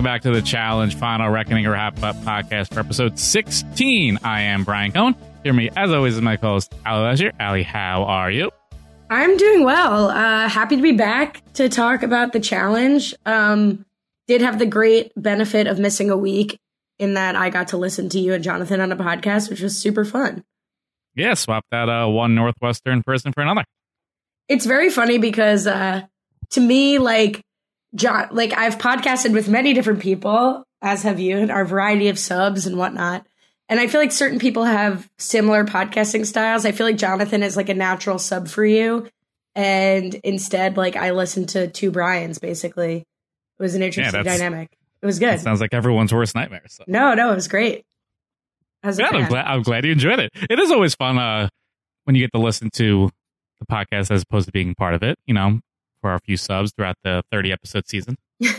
welcome back to The Challenge, Final Reckoning, or Wrap-Up podcast for episode 16. I am Brian Cohen. Here me, as always, is my co-host, Ali Leisure. Ali, how are you? I'm doing well. Happy to be back to talk about The Challenge. Did have the great benefit of missing a week in that I got to listen to you and Jonathan on a podcast, which was super fun. Yeah, swap that one Northwestern person for another. It's very funny because to me, I've podcasted with many different people, as have you, and our variety of subs and whatnot. And I feel like certain people have similar podcasting styles. I feel like Jonathan is like a natural sub for you. And instead, I listened to two Brians, basically. It was an interesting dynamic. It was good. Sounds like everyone's worst nightmare. So. No, it was great. I'm glad you enjoyed it. It is always fun when you get to listen to the podcast as opposed to being part of it, for our few subs throughout the 30-episode season.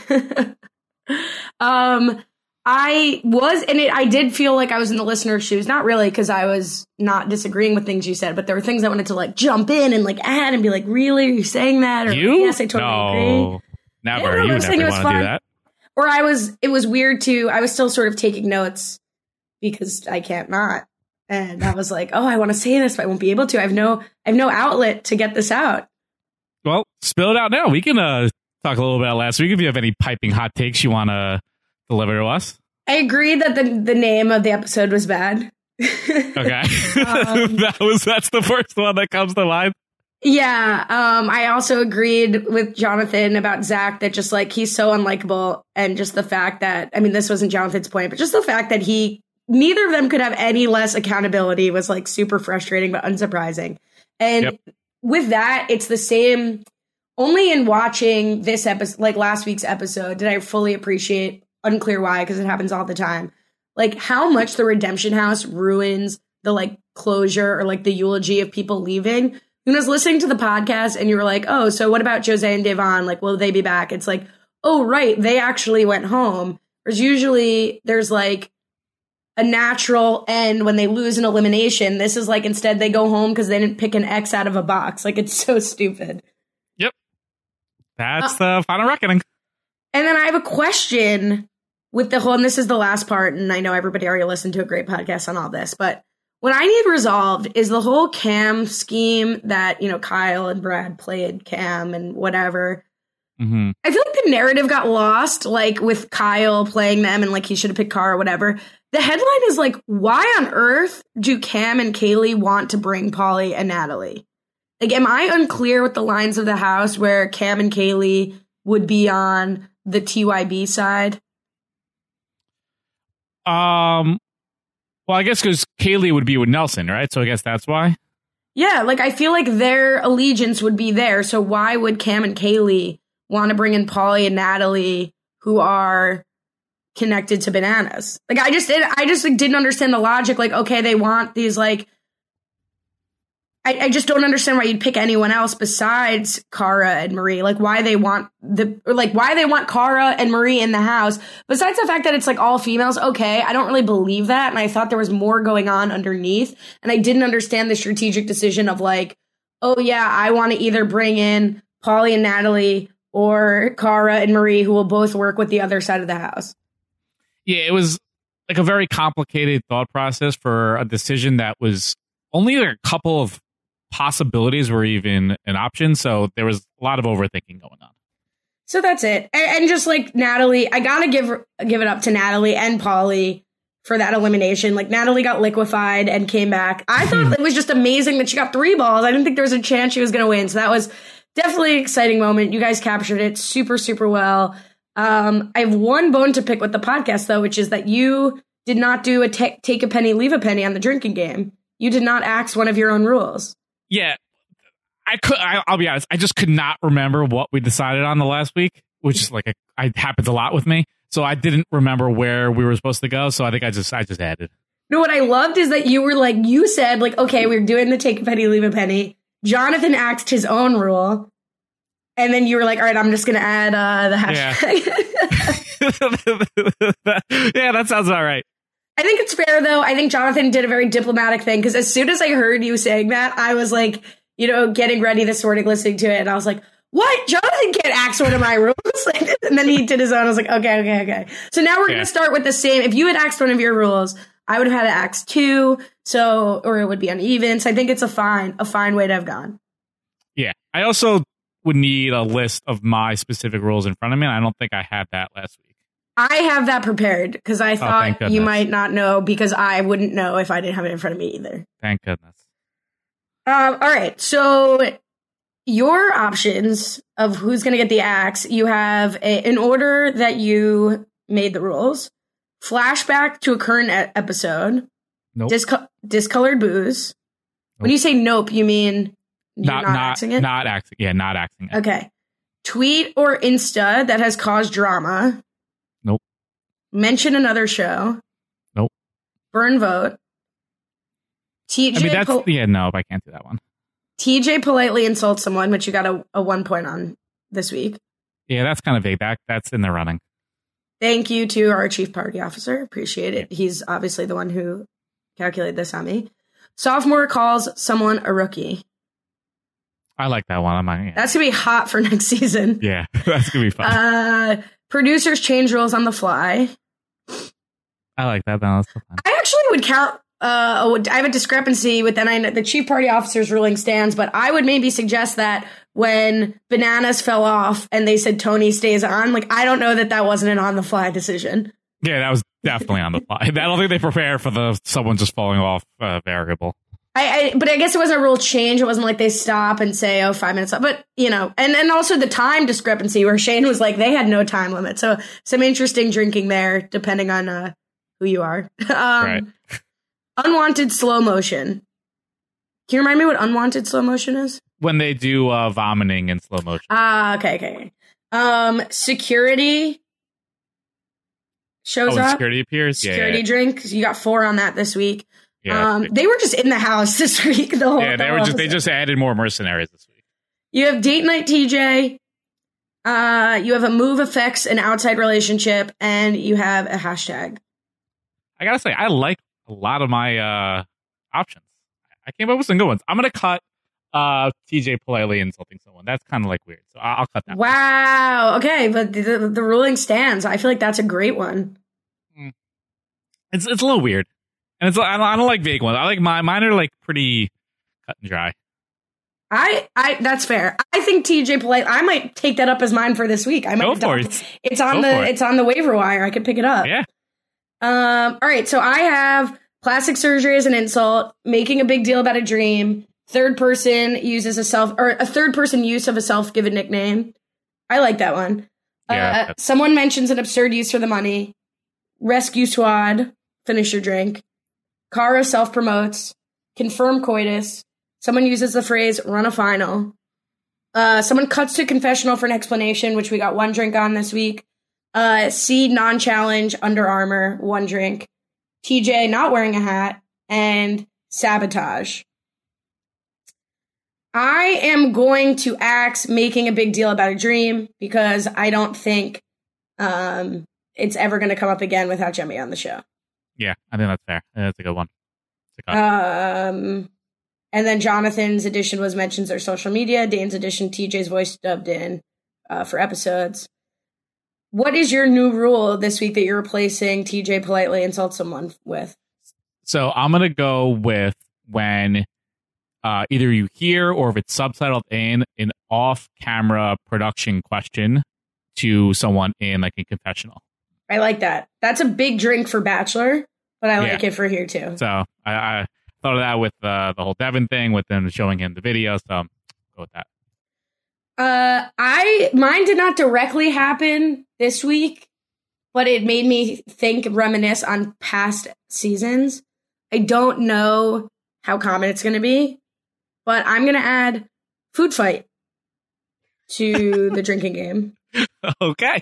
I did feel like I was in the listener's shoes. Not really, because I was not disagreeing with things you said, but there were things I wanted to jump in and add and be like, really? Are you saying that? Or you? Yes, I totally agree. Never. You never want to do that. Or it was weird too. I was still sort of taking notes because I can't not. And I was like, oh, I want to say this, but I won't be able to. I have no outlet to get this out. Well, spill it out now. We can talk a little about last week if you have any piping hot takes you want to deliver to us. I agree that the name of the episode was bad. Okay. That's the first one that comes to mind. Yeah. I also agreed with Jonathan about Zach that just he's so unlikable, and just the fact that, this wasn't Jonathan's point, but just the fact that neither of them could have any less accountability was super frustrating, but unsurprising. And with that, it's the same. Only in watching this episode, last week's episode, did I fully appreciate, unclear why, because it happens all the time, how much the Redemption House ruins the closure or the eulogy of people leaving. When I was listening to the podcast and you were like, oh, so what about Jose and Devon? Will they be back? It's oh, right, they actually went home. Whereas usually there's a natural end when they lose an elimination. This is instead they go home because they didn't pick an X out of a box. It's so stupid. Yep. That's the final reckoning. And then I have a question with the whole, and this is the last part, and I know everybody already listened to a great podcast on all this, but what I need resolved is the whole Cam scheme that, Kyle and Brad played Cam and whatever. Mm-hmm. I feel like the narrative got lost, with Kyle playing them and he should have picked Cara or whatever. The headline is why on earth do Cam and Kaylee want to bring Pauly and Natalie? Am I unclear with the lines of the house where Cam and Kaylee would be on the TYB side? Well, I guess because Kaylee would be with Nelson, right? So I guess that's why. Yeah, I feel like their allegiance would be there. So why would Cam and Kaylee want to bring in Pauly and Natalie, who are connected to Bananas? I just didn't understand the logic. Okay, they want these I just don't understand why you'd pick anyone else besides Cara and Marie. Why they want Cara and Marie in the house. Besides the fact that it's all females, okay, I don't really believe that. And I thought there was more going on underneath. And I didn't understand the strategic decision of oh yeah, I want to either bring in Pauly and Natalie or Cara and Marie, who will both work with the other side of the house. Yeah, it was a very complicated thought process for a decision that was only a couple of possibilities were even an option, so there was a lot of overthinking going on. So that's it. And just Natalie, I gotta give it up to Natalie and Pauly for that elimination. Natalie got liquefied and came back. I thought it was just amazing that she got 3 balls. I didn't think there was a chance she was gonna win. So that was definitely an exciting moment. You guys captured it super, super well. I have one bone to pick with the podcast though, which is that you did not do a take a penny, leave a penny on the drinking game. You did not axe one of your own rules. Yeah, I'll be honest. I just could not remember what we decided on the last week, which is it happens a lot with me. So I didn't remember where we were supposed to go. So I think I just added. No, what I loved is that you were you said okay, we're doing the take a penny, leave a penny. Jonathan axed his own rule. And then you were all right, I'm just going to add the hashtag. Yeah, that sounds all right. I think it's fair, though. I think Jonathan did a very diplomatic thing, because as soon as I heard you saying that, I was getting ready this morning, listening to it, and I was what? Jonathan can't axe one of my rules. And then he did his own. I was like, okay. So now we're going to start with the same. If you had axed one of your rules, I would have had to axe 2. So, or it would be uneven. So I think it's a fine way to have gone. Yeah. I also would need a list of my specific rules in front of me. And I don't think I had that last week. I have that prepared because I thought you might not know because I wouldn't know if I didn't have it in front of me either. Thank goodness. All right. So your options of who's going to get the axe, you have in order that you made the rules, flashback to a current episode, nope. Discolored booze. Nope. When you say nope, you mean not axing it? Not axing. Yeah, not axing it. Okay. Tweet or Insta that has caused drama. Nope. Mention another show. Nope. Burn vote. TJ. Nope, I can't do that one. TJ politely insults someone, which you got a 1 point on this week. Yeah, that's kind of vague. That's in the running. Thank you to our chief party officer. Appreciate it. He's obviously the one who calculated this on me. Sophomore calls someone a rookie. I like that one. That's going to be hot for next season. Yeah, that's going to be fun. Producers change rules on the fly. I like that. That's so fun. I actually would count. I have a discrepancy with the chief party officer's ruling stands, but I would maybe suggest that when Bananas fell off and they said Tony stays on, I don't know that wasn't an on the fly decision. Yeah, that was definitely on the fly. I don't think they prepare for someone just falling off variable. But I guess it wasn't a rule change. It wasn't like they stop and say, 5 minutes. But, and also the time discrepancy where Shane was like, they had no time limit. So some interesting drinking there, depending on who you are. Right. Unwanted slow motion. Can you remind me what unwanted slow motion is? When they do vomiting in slow motion. Okay. Security shows up. Security appears? Security drink. You got 4 on that this week. Yeah, they were just in the house this week. They just added more mercenaries this week. You have date night TJ. You have a move affects an outside relationship, and you have a hashtag. I gotta say, I like a lot of my options. I came up with some good ones. I'm gonna cut TJ politely insulting someone. That's kind of weird, so I'll cut that. Wow. One. Okay, but the ruling stands. I feel like that's a great one. It's a little weird. And I don't like vague ones. I like mine are pretty cut and dry. I that's fair. I think TJ polite. I might take that up as mine for this week. I might. Go for it. It's on the waiver wire. I could pick it up. Yeah. All right. So I have plastic surgery as an insult, making a big deal about a dream, third person use of a self-given nickname. I like that one. Yeah. Someone mentions an absurd use for the money. Rescue squad. Finish your drink. Cara self-promotes. Confirm coitus. Someone uses the phrase run a final. Someone cuts to confessional for an explanation, which we got 1 drink on this week. C non-challenge Under Armour, 1 drink. TJ not wearing a hat, and sabotage. I am going to axe making a big deal about a dream because I don't think it's ever going to come up again without Jemmy on the show. Yeah, I think that's fair. That's a good one. And then Jonathan's edition was mentions their social media. Dane's edition, TJ's voice dubbed in for episodes. What is your new rule this week that you're replacing TJ politely insult someone with? So I'm going to go with when either you hear or if it's subtitled in an off-camera production question to someone in a confessional. I like that. That's a big drink for Bachelor, but I like it for here too. So I thought of that with the whole Devin thing, with them showing him the video. So I'll go with that. Mine did not directly happen this week, but it made me reminisce on past seasons. I don't know how common it's going to be, but I'm going to add food fight to the drinking game. Okay.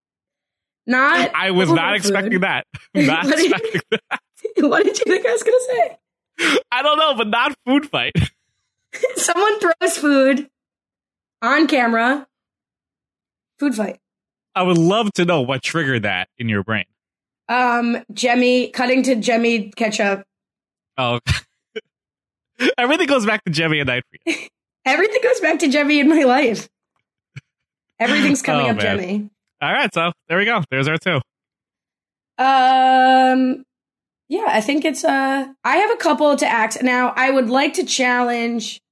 I was not expecting that. Not expecting that. What did you think I was going to say? I don't know, but not food fight. Someone throws food on camera. Food fight. I would love to know what triggered that in your brain. Cutting to Jemmy ketchup. Oh. Everything goes back to Jemmy and night for you. Everything goes back to Jemmy in my life. Everything's coming up, man. Jemmy. All right, so there we go. There's our 2. Yeah, I think it's I have a couple to ask. Now, I would like to challenge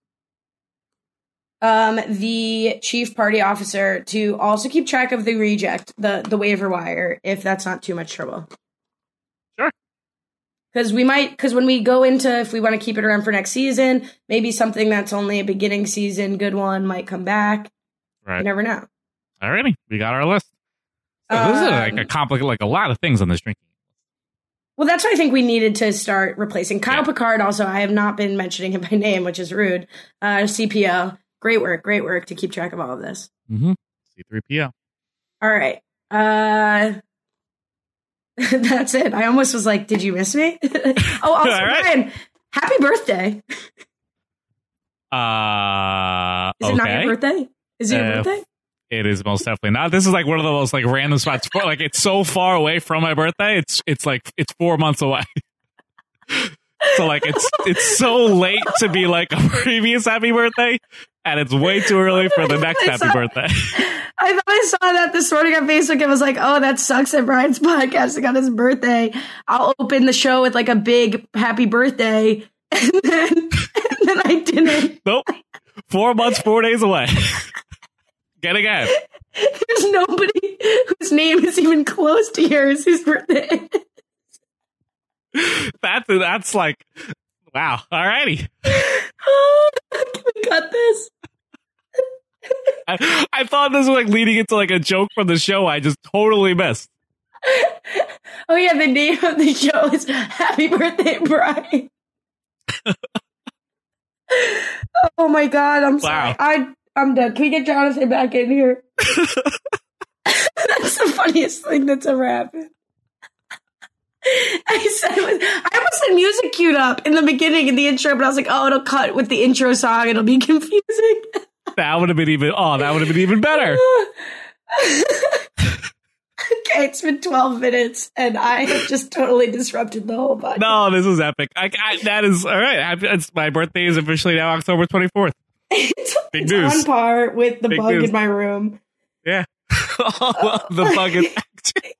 the chief party officer to also keep track of the reject, the waiver wire, if that's not too much trouble. Sure. Because when we go into, if we want to keep it around for next season, maybe something that's only a beginning season good one might come back. Right. You never know. Alrighty, we got our list. So this is like a complicated, like a lot of things on this drinking. Well, that's why I think we needed to start replacing Kyle Picard. Also, I have not been mentioning him by name, which is rude. CPO, great work to keep track of all of this. Mm-hmm. C3PO. All right. That's it. I almost was like, did you miss me? Oh, also, Brian, happy birthday. Is it not your birthday? Is it your birthday? It is most definitely not. This is like one of the most like random spots. Like it's so far away from my birthday. It's like it's 4 months away. So like it's so late to be like a previous happy birthday, and it's way too early for the next happy birthday. I thought I saw that this morning on Facebook and was like, oh, that sucks that Brian's podcasting on his birthday. I'll open the show with like a big happy birthday, and then I didn't. Nope. 4 months, 4 days away. Get again. There's nobody whose name is even close to yours whose birthday. That's like, wow. Alrighty. Oh, can we cut this? I thought this was like leading into like a joke from the show. I just totally missed. Oh yeah, the name of the show is Happy Birthday, Brian. Oh my God, I'm sorry. I'm done. Can we get Jonathan back in here? That's the funniest thing that's ever happened. I almost had music queued up in the beginning in the intro, but I was like, oh, it'll cut with the intro song. It'll be confusing. That would have been even better. Okay, it's been 12 minutes, and I have just totally disrupted the whole podcast. No, this is epic. That is all right. My birthday is officially now October 24th. It's on par with the bug in my room. Yeah. The bug is acting.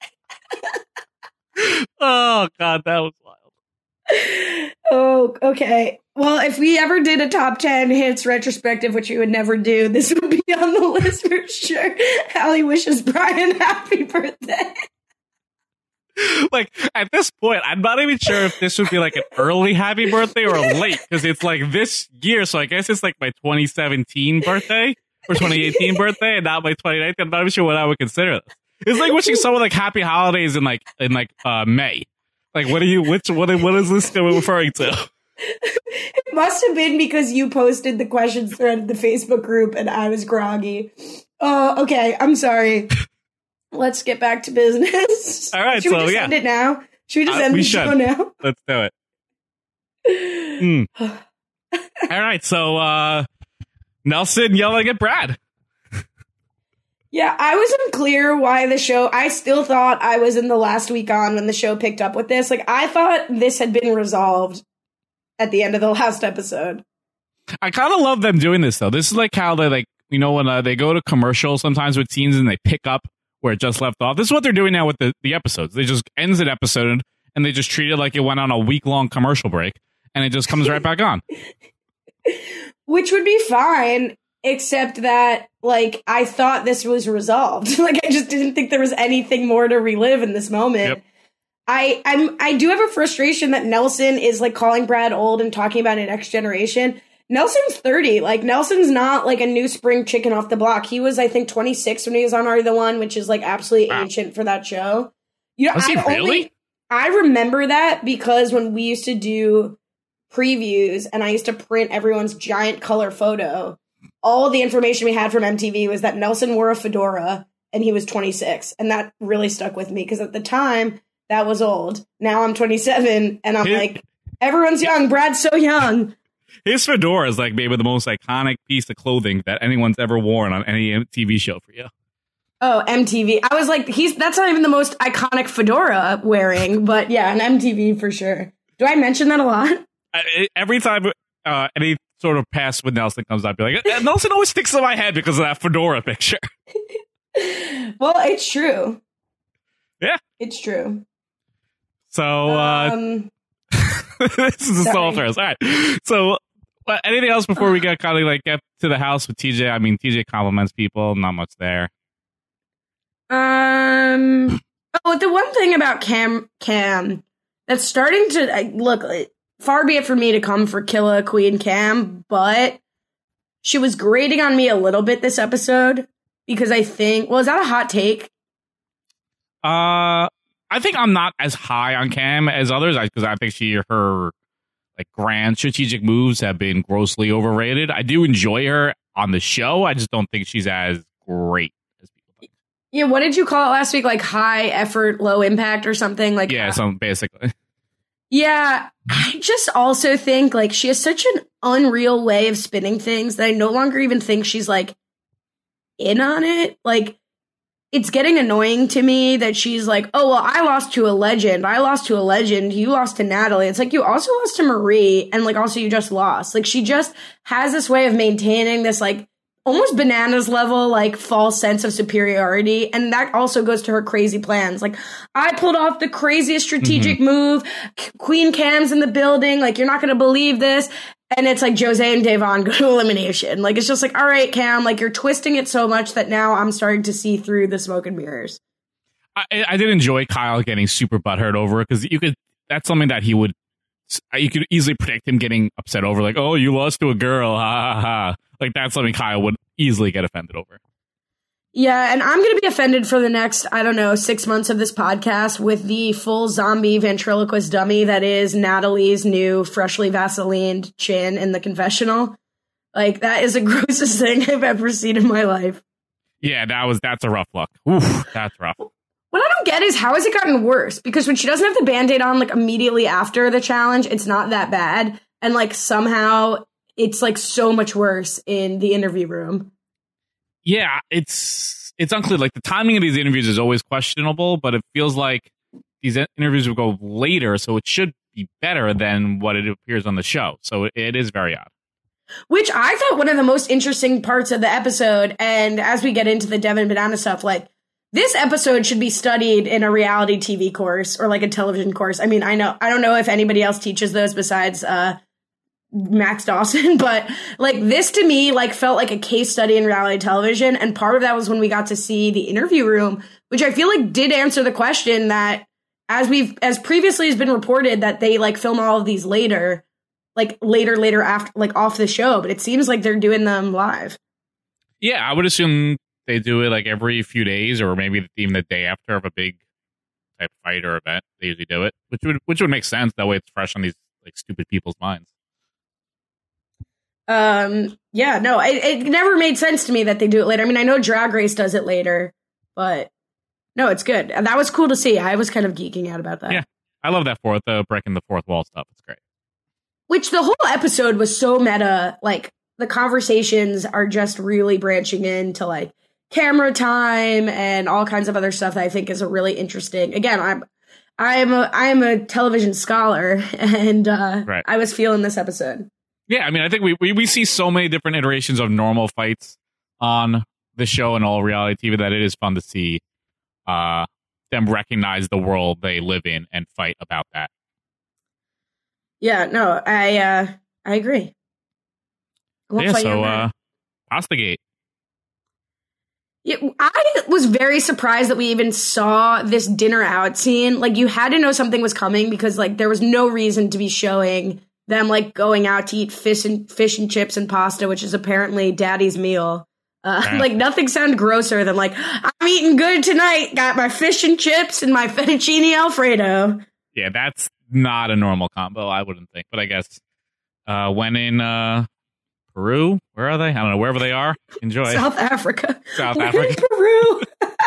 Oh, God, that was wild. Oh, okay. Well, if we ever did a top 10 hits retrospective, which we would never do, this would be on the list for sure. Allie wishes Brian happy birthday. Like, at this point, I'm not even sure if this would be like an early happy birthday or a late, because it's like this year, so I guess it's like my 2017 birthday or 2018 birthday, and not my 2019. I'm not even sure what I would consider this. It's like wishing someone like happy holidays in May. Like, what is this referring to? It must have been because you posted the questions thread in the Facebook group and I was groggy. Okay, I'm sorry. Let's get back to business. All right, should we just end it now? Should we just end the show now? Let's do it. All right, so Nelson yelling at Brad. Yeah, I was unclear why the show... I still thought I was in the last week on when the show picked up with this. Like, I thought this had been resolved at the end of the last episode. I kind of love them doing this, though. This is like how they, like, you know, when they go to commercial sometimes with scenes and they pick up where it just left off. This is what they're doing now with the episodes. They just ends an episode and they just treat it like it went on a week-long commercial break and it just comes right back on. Which would be fine, except that, like, I thought this was resolved. Like, I just didn't think there was anything more to relive in this moment. Yep. I do have a frustration that Nelson is, like, calling Brad old and talking about a next generation. Nelson's 30. Like, Nelson's not, like, a new spring chicken off the block. He was, I think, 26 when he was on Are You the One, which is, like, absolutely ancient for that show. You know, Was he really? I remember that because when we used to do previews and I used to print everyone's giant color photo, all the information we had from MTV was that Nelson wore a fedora and he was 26. And that really stuck with me because at the time, that was old. Now I'm 27 and I'm like, everyone's young. Brad's so young. His fedora is like maybe the most iconic piece of clothing that anyone's ever worn on any TV show for you. Oh, MTV. I was like, that's not even the most iconic fedora wearing, but yeah, an MTV for sure. Do I mention that a lot? Every time any sort of pass when Nelson comes up. Be like, Nelson always sticks in my head because of that fedora picture. Well, it's true. Yeah. It's true. So, this is all throws. All right. So, anything else before we get kind of like get to the house with TJ? I mean, TJ compliments people. Not much there. Oh, the one thing about Cam that's starting to look. Far be it for me to come for Killa Queen Cam, but she was grating on me a little bit this episode because I think. Well, is that a hot take? I think I'm not as high on Cam as others because I think her like grand strategic moves have been grossly overrated. I do enjoy her on the show. I just don't think she's as great as people think. Yeah, what did you call it last week? Like high effort, low impact or something like yeah, that? so basically. Yeah, I just also think like she has such an unreal way of spinning things that I no longer even think she's like in on it. Like, it's getting annoying to me that she's like, oh, well, I lost to a legend. I lost to a legend. You lost to Natalie. It's like, you also lost to Marie. And like, also you just lost. Like, she just has this way of maintaining this like almost bananas level, like false sense of superiority. And that also goes to her crazy plans. Like, I pulled off the craziest strategic move. Queen Cam's in the building. Like, you're not going to believe this. And it's like Jose and Devon go to elimination. Like, it's just like, all right, Cam, like you're twisting it so much that now I'm starting to see through the smoke and mirrors. I did enjoy Kyle getting super butthurt over it because that's something that you could easily predict him getting upset over. Like, oh, you lost to a girl. Ha ha ha. Like, that's something Kyle would easily get offended over. Yeah, and I'm going to be offended for the next, 6 months of this podcast with the full zombie ventriloquist dummy that is Natalie's new freshly Vaselined chin in the confessional. Like, that is the grossest thing I've ever seen in my life. Yeah, that's a rough look. Oof, that's rough. What I don't get is how has it gotten worse? Because when she doesn't have the Band-Aid on, like, immediately after the challenge, it's not that bad. And, like, somehow it's, like, so much worse in the interview room. Yeah, it's unclear. Like, the timing of these interviews is always questionable, but it feels like these interviews will go later, so it should be better than what it appears on the show. So it is very odd. Which I thought one of the most interesting parts of the episode, and as we get into the Devin Banana stuff, like, this episode should be studied in a reality TV course or like a television course. I mean, I don't know if anybody else teaches those besides Max Dawson, but like this to me like felt like a case study in reality television, and part of that was when we got to see the interview room, which I feel like did answer the question that as previously has been reported that they like film all of these later after like off the show, but it seems like they're doing them live. Yeah, I would assume they do it like every few days or maybe even the day after of a big type fight or event. They usually do it, which would make sense. That way it's fresh on these like stupid people's minds. Yeah, no, it never made sense to me that they do it later. I mean, I know Drag Race does it later, but no, it's good. And that was cool to see. I was kind of geeking out about that. Yeah, I love that breaking the fourth wall stuff. It's great. Which the whole episode was so meta. Like, the conversations are just really branching into like camera time and all kinds of other stuff that I think is a really interesting. Again, I'm a television scholar, and right. I was feeling this episode. Yeah, I mean, I think we see so many different iterations of normal fights on the show and all reality TV that it is fun to see them recognize the world they live in and fight about that. Yeah, no, I agree. Pastagate. Yeah, I was very surprised that we even saw this dinner out scene. Like, you had to know something was coming because like there was no reason to be showing them like going out to eat fish and chips and pasta, which is apparently daddy's meal. Like, nothing sounded grosser than like, I'm eating good tonight. Got my fish and chips and my fettuccine Alfredo. Yeah, that's not a normal combo, I wouldn't think. But I guess when in Peru, where are they? I don't know, wherever they are. Enjoy. South Africa. Peru.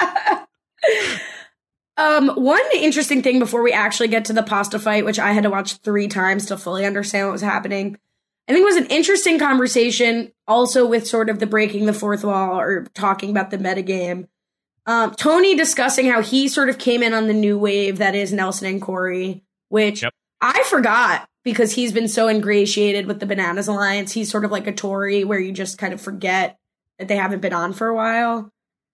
One interesting thing before we actually get to the pasta fight, which I had to watch 3 times to fully understand what was happening, I think it was an interesting conversation also with sort of the breaking the fourth wall or talking about the metagame. Tony discussing how he sort of came in on the new wave that is Nelson and Corey, which I forgot because he's been so ingratiated with the Bananas Alliance. He's sort of like a Tory where you just kind of forget that they haven't been on for a while.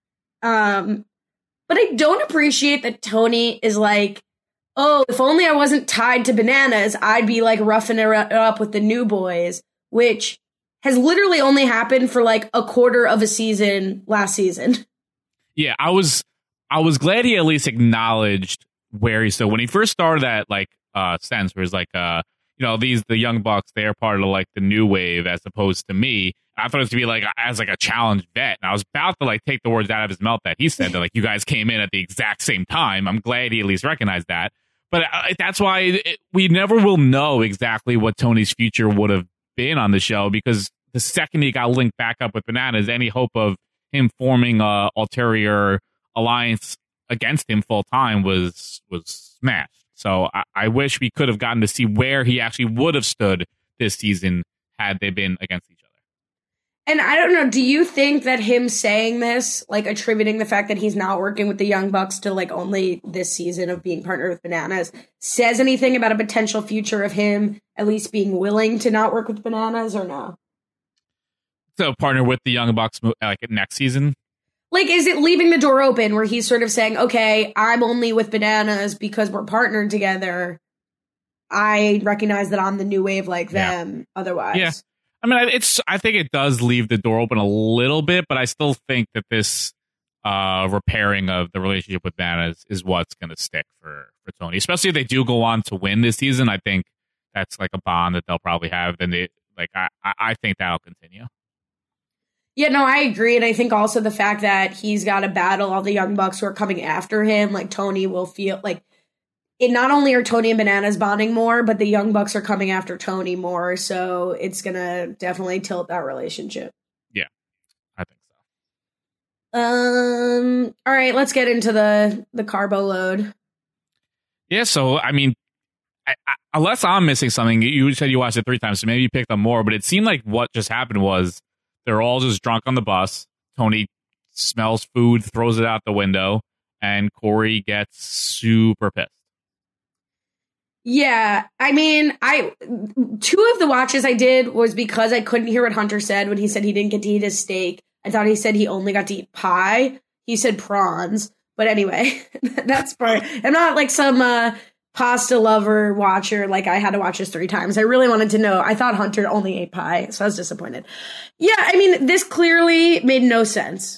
But I don't appreciate that Tony is like, oh, if only I wasn't tied to Bananas, I'd be like roughing it up with the new boys, which has literally only happened for like a quarter of a season last season. Yeah, I was glad he at least acknowledged where he stood when he first started that like sense where it's like the Young Bucks, they're part of like the new wave as opposed to me. I thought it was to be like as like a challenge vet, and I was about to like take the words out of his mouth that he said that like you guys came in at the exact same time. I'm glad he at least recognized that, but that's why we never will know exactly what Tony's future would have been on the show, because the second he got linked back up with Bananas, any hope of him forming a ulterior alliance against him full time was smashed. So I wish we could have gotten to see where he actually would have stood this season had they been against each other. And I don't know, do you think that him saying this, like attributing the fact that he's not working with the Young Bucks to like only this season of being partnered with Bananas, says anything about a potential future of him at least being willing to not work with Bananas, or no? So partner with the Young Bucks like next season? Like, is it leaving the door open where he's sort of saying, okay, I'm only with Bananas because we're partnered together. I recognize that I'm the new wave like them otherwise. Yeah. I mean, I think it does leave the door open a little bit, but I still think that this repairing of the relationship with Bananas is what's going to stick for Tony, especially if they do go on to win this season. I think that's like a bond that they'll probably have. Then I think that'll continue. Yeah, no, I agree. And I think also the fact that he's got to battle all the Young Bucks who are coming after him, like Tony will feel like it. Not only are Tony and Bananas bonding more, but the Young Bucks are coming after Tony more. So it's going to definitely tilt that relationship. Yeah, I think so. All right, let's get into the carbo load. Yeah, so, I mean, unless I'm missing something, you said you watched it 3 times, so maybe you picked up more, but it seemed like what just happened was they're all just drunk on the bus. Tony smells food, throws it out the window, and Corey gets super pissed. Yeah, I mean, 2 of the watches I did was because I couldn't hear what Hunter said when he said he didn't get to eat his steak. I thought he said he only got to eat pie. He said prawns. But anyway, that's part. I'm not like some pasta lover watcher. Like I had to watch this 3 times. I really wanted to know. I thought Hunter only ate pie, so I was disappointed. Yeah, I mean, this clearly made no sense.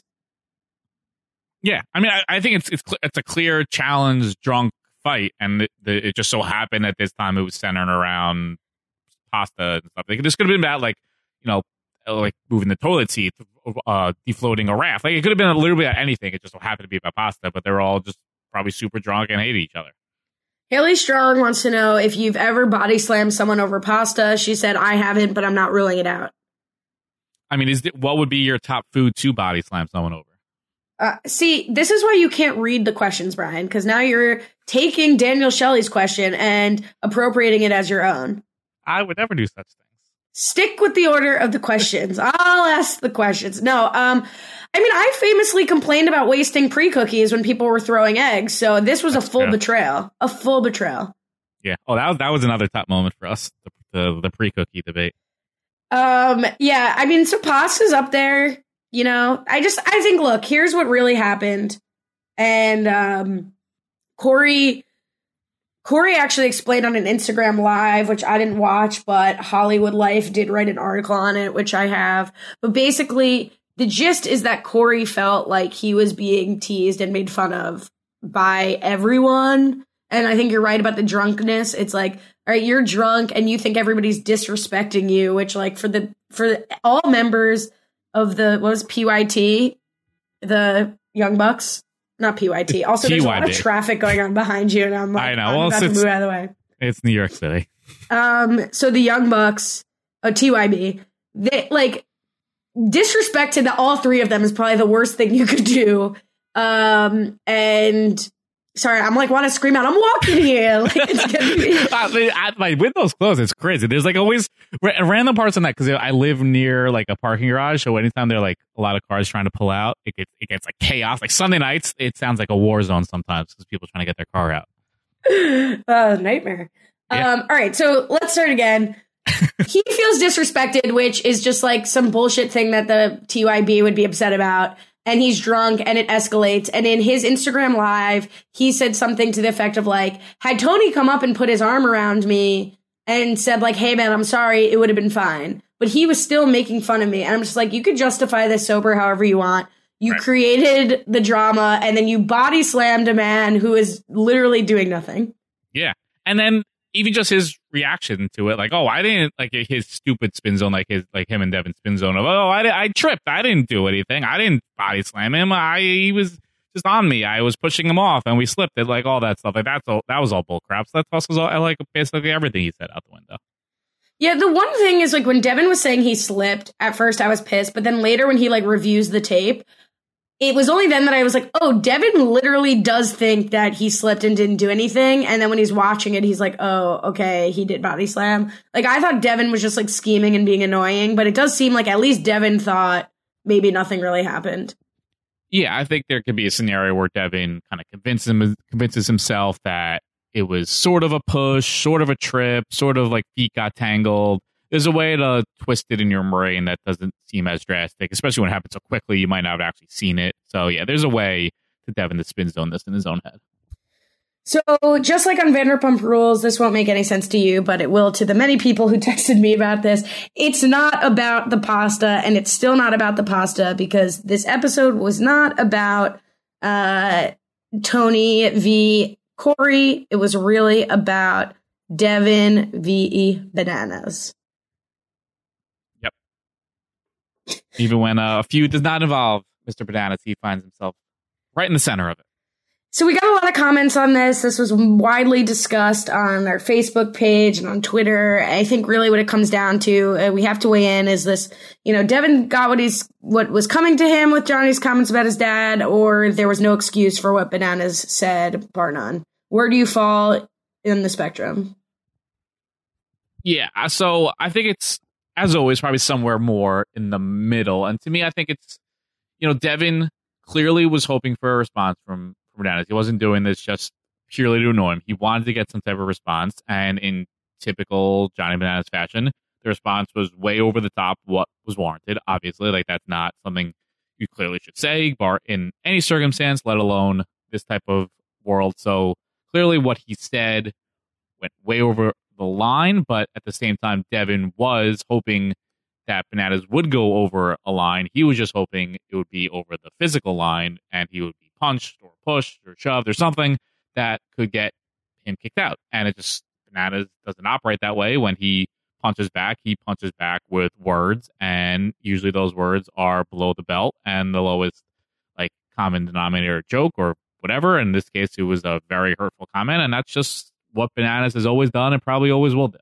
Yeah, I mean, I think it's a clear challenge drunk fight, and it just so happened that this time it was centered around pasta and stuff. Like, this could have been about like moving the toilet seat, defloating a raft. Like it could have been a little bit of anything. It just so happened to be about pasta, but they're all just probably super drunk and hate each other. Haley Strong wants to know if you've ever body slammed someone over pasta. She said, I haven't, but I'm not ruling it out. I mean, what would be your top food to body slam someone over? See, this is why you can't read the questions, Brian, because now you're taking Daniel Shelley's question and appropriating it as your own. I would never do such things. Stick with the order of the questions. I'll ask the questions. No, I mean, I famously complained about wasting pre-cookies when people were throwing eggs, so this was a full betrayal. A full betrayal. Yeah. Oh, that was another top moment for us, the pre-cookie debate. Yeah, I mean, so pasta's up there. You know, I think, look, here's what really happened. And Corey actually explained on an Instagram live, which I didn't watch, but Hollywood Life did write an article on it, which I have. But basically, the gist is that Corey felt like he was being teased and made fun of by everyone. And I think you're right about the drunkenness. It's like, all right, you're drunk and you think everybody's disrespecting you, which like for all members of what was PYT, the Young Bucks, not PYT. Also, there's a lot of traffic going on behind you, and I'm like, I know. I'm about to move out of the way. It's New York City. So the Young Bucks, TYB, they like disrespect to all 3 of them is probably the worst thing you could do. And sorry, I'm like, want to scream out, I'm walking here. Like, it's gonna be... My window's closed. It's crazy. There's like always random parts on that because I live near like a parking garage. So anytime there are like a lot of cars trying to pull out, it gets like chaos. Like Sunday nights, it sounds like a war zone sometimes because people are trying to get their car out. Nightmare. All right, so let's start again. He feels disrespected, which is just like some bullshit thing that the TYB would be upset about. And he's drunk and it escalates. And in his Instagram live, he said something to the effect of like, had Tony come up and put his arm around me and said like, hey man, I'm sorry, it would have been fine. But he was still making fun of me. And I'm just like, you could justify this sober however you want. You created the drama and then you body slammed a man who is literally doing nothing. Yeah. And then even just his reaction to it, like, oh, I didn't, like his stupid spin zone, like him and Devin spin zone of, oh, I tripped. I didn't do anything. I didn't body slam him. He was just on me. I was pushing him off and we slipped it, like all that stuff. Like that was all bull crap. So that's also like basically everything he said out the window. Yeah, the one thing is like when Devin was saying he slipped, at first I was pissed, but then later when he like reviews the tape, it was only then that I was like, oh, Devin literally does think that he slipped and didn't do anything. And then when he's watching it, he's like, oh, okay, he did body slam. Like, I thought Devin was just like scheming and being annoying, but it does seem like at least Devin thought maybe nothing really happened. Yeah, I think there could be a scenario where Devin kind of convinces himself that it was sort of a push, sort of a trip, sort of like feet got tangled. There's a way to twist it in your brain that doesn't seem as drastic, especially when it happens so quickly. You might not have actually seen it. So, yeah, there's a way to Devin to spin zone this in his own head. So, just like on Vanderpump Rules, this won't make any sense to you, but it will to the many people who texted me about this. It's not about the pasta, and it's still not about the pasta, because this episode was not about Tony v. Corey. It was really about Devin v. Bananas. Even when a feud does not involve Mr. Bananas, he finds himself right in the center of it. So we got a lot of comments on this. This was widely discussed on our Facebook page and on Twitter. I think really what it comes down to, we have to weigh in, is this, Devin got what was coming to him with Johnny's comments about his dad, or there was no excuse for what Bananas said, bar none. Where do you fall in the spectrum? Yeah, so I think it's, as always, probably somewhere more in the middle. And to me, I think it's, Devin clearly was hoping for a response from Bananas. He wasn't doing this just purely to annoy him. He wanted to get some type of response. And in typical Johnny Bananas fashion, the response was way over the top what was warranted. Obviously, like that's not something you clearly should say, bar in any circumstance, let alone this type of world. So clearly what he said went way over the line, but at the same time, Devin was hoping that Bananas would go over a line. He was just hoping it would be over the physical line and he would be punched or pushed or shoved or something that could get him kicked out. And it just, Bananas doesn't operate that way. When he punches back with words, and usually those words are below the belt and the lowest like common denominator joke or whatever. In this case, it was a very hurtful comment, and that's just what Bananas has always done and probably always will do.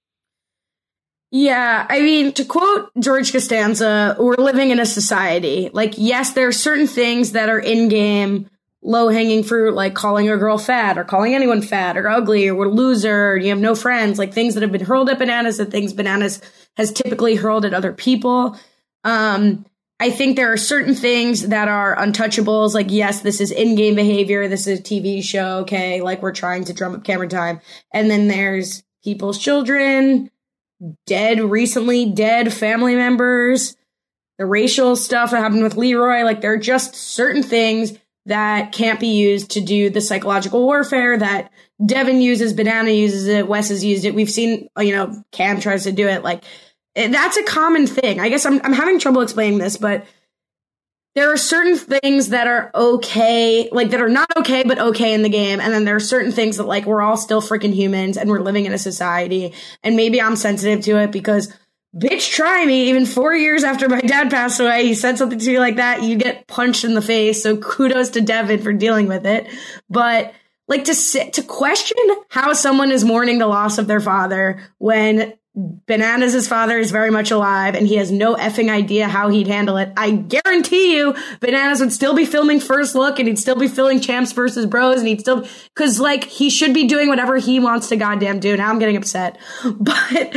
Yeah, I mean, to quote George Costanza, we're living in a society. Like, yes, there are certain things that are in-game, low-hanging fruit, like calling a girl fat or calling anyone fat or ugly or a loser, or you have no friends, like things that have been hurled at Bananas and things Bananas has typically hurled at other people. I think there are certain things that are untouchables. Like, yes, this is in-game behavior. This is a TV show. Okay. Like, we're trying to drum up camera time. And then there's people's children, recently dead family members, the racial stuff that happened with Leroy. Like, there are just certain things that can't be used to do the psychological warfare that Devin uses, Banana uses it, Wes has used it. We've seen, Cam tries to do it. Like, that's a common thing. I guess I'm having trouble explaining this, but there are certain things that are okay, like that are not okay, but okay in the game. And then there are certain things that like, we're all still freaking humans and we're living in a society. And maybe I'm sensitive to it because bitch, try me. Even 4 years after my dad passed away, he said something to you like that, you get punched in the face. So kudos to Devin for dealing with it. But like to question how someone is mourning the loss of their father when Bananas' father is very much alive and he has no effing idea how he'd handle it. I guarantee you Bananas would still be filming First Look and he'd still be filming Champs versus Bros and he'd still, cause like he should be doing whatever he wants to goddamn do. Now I'm getting upset. But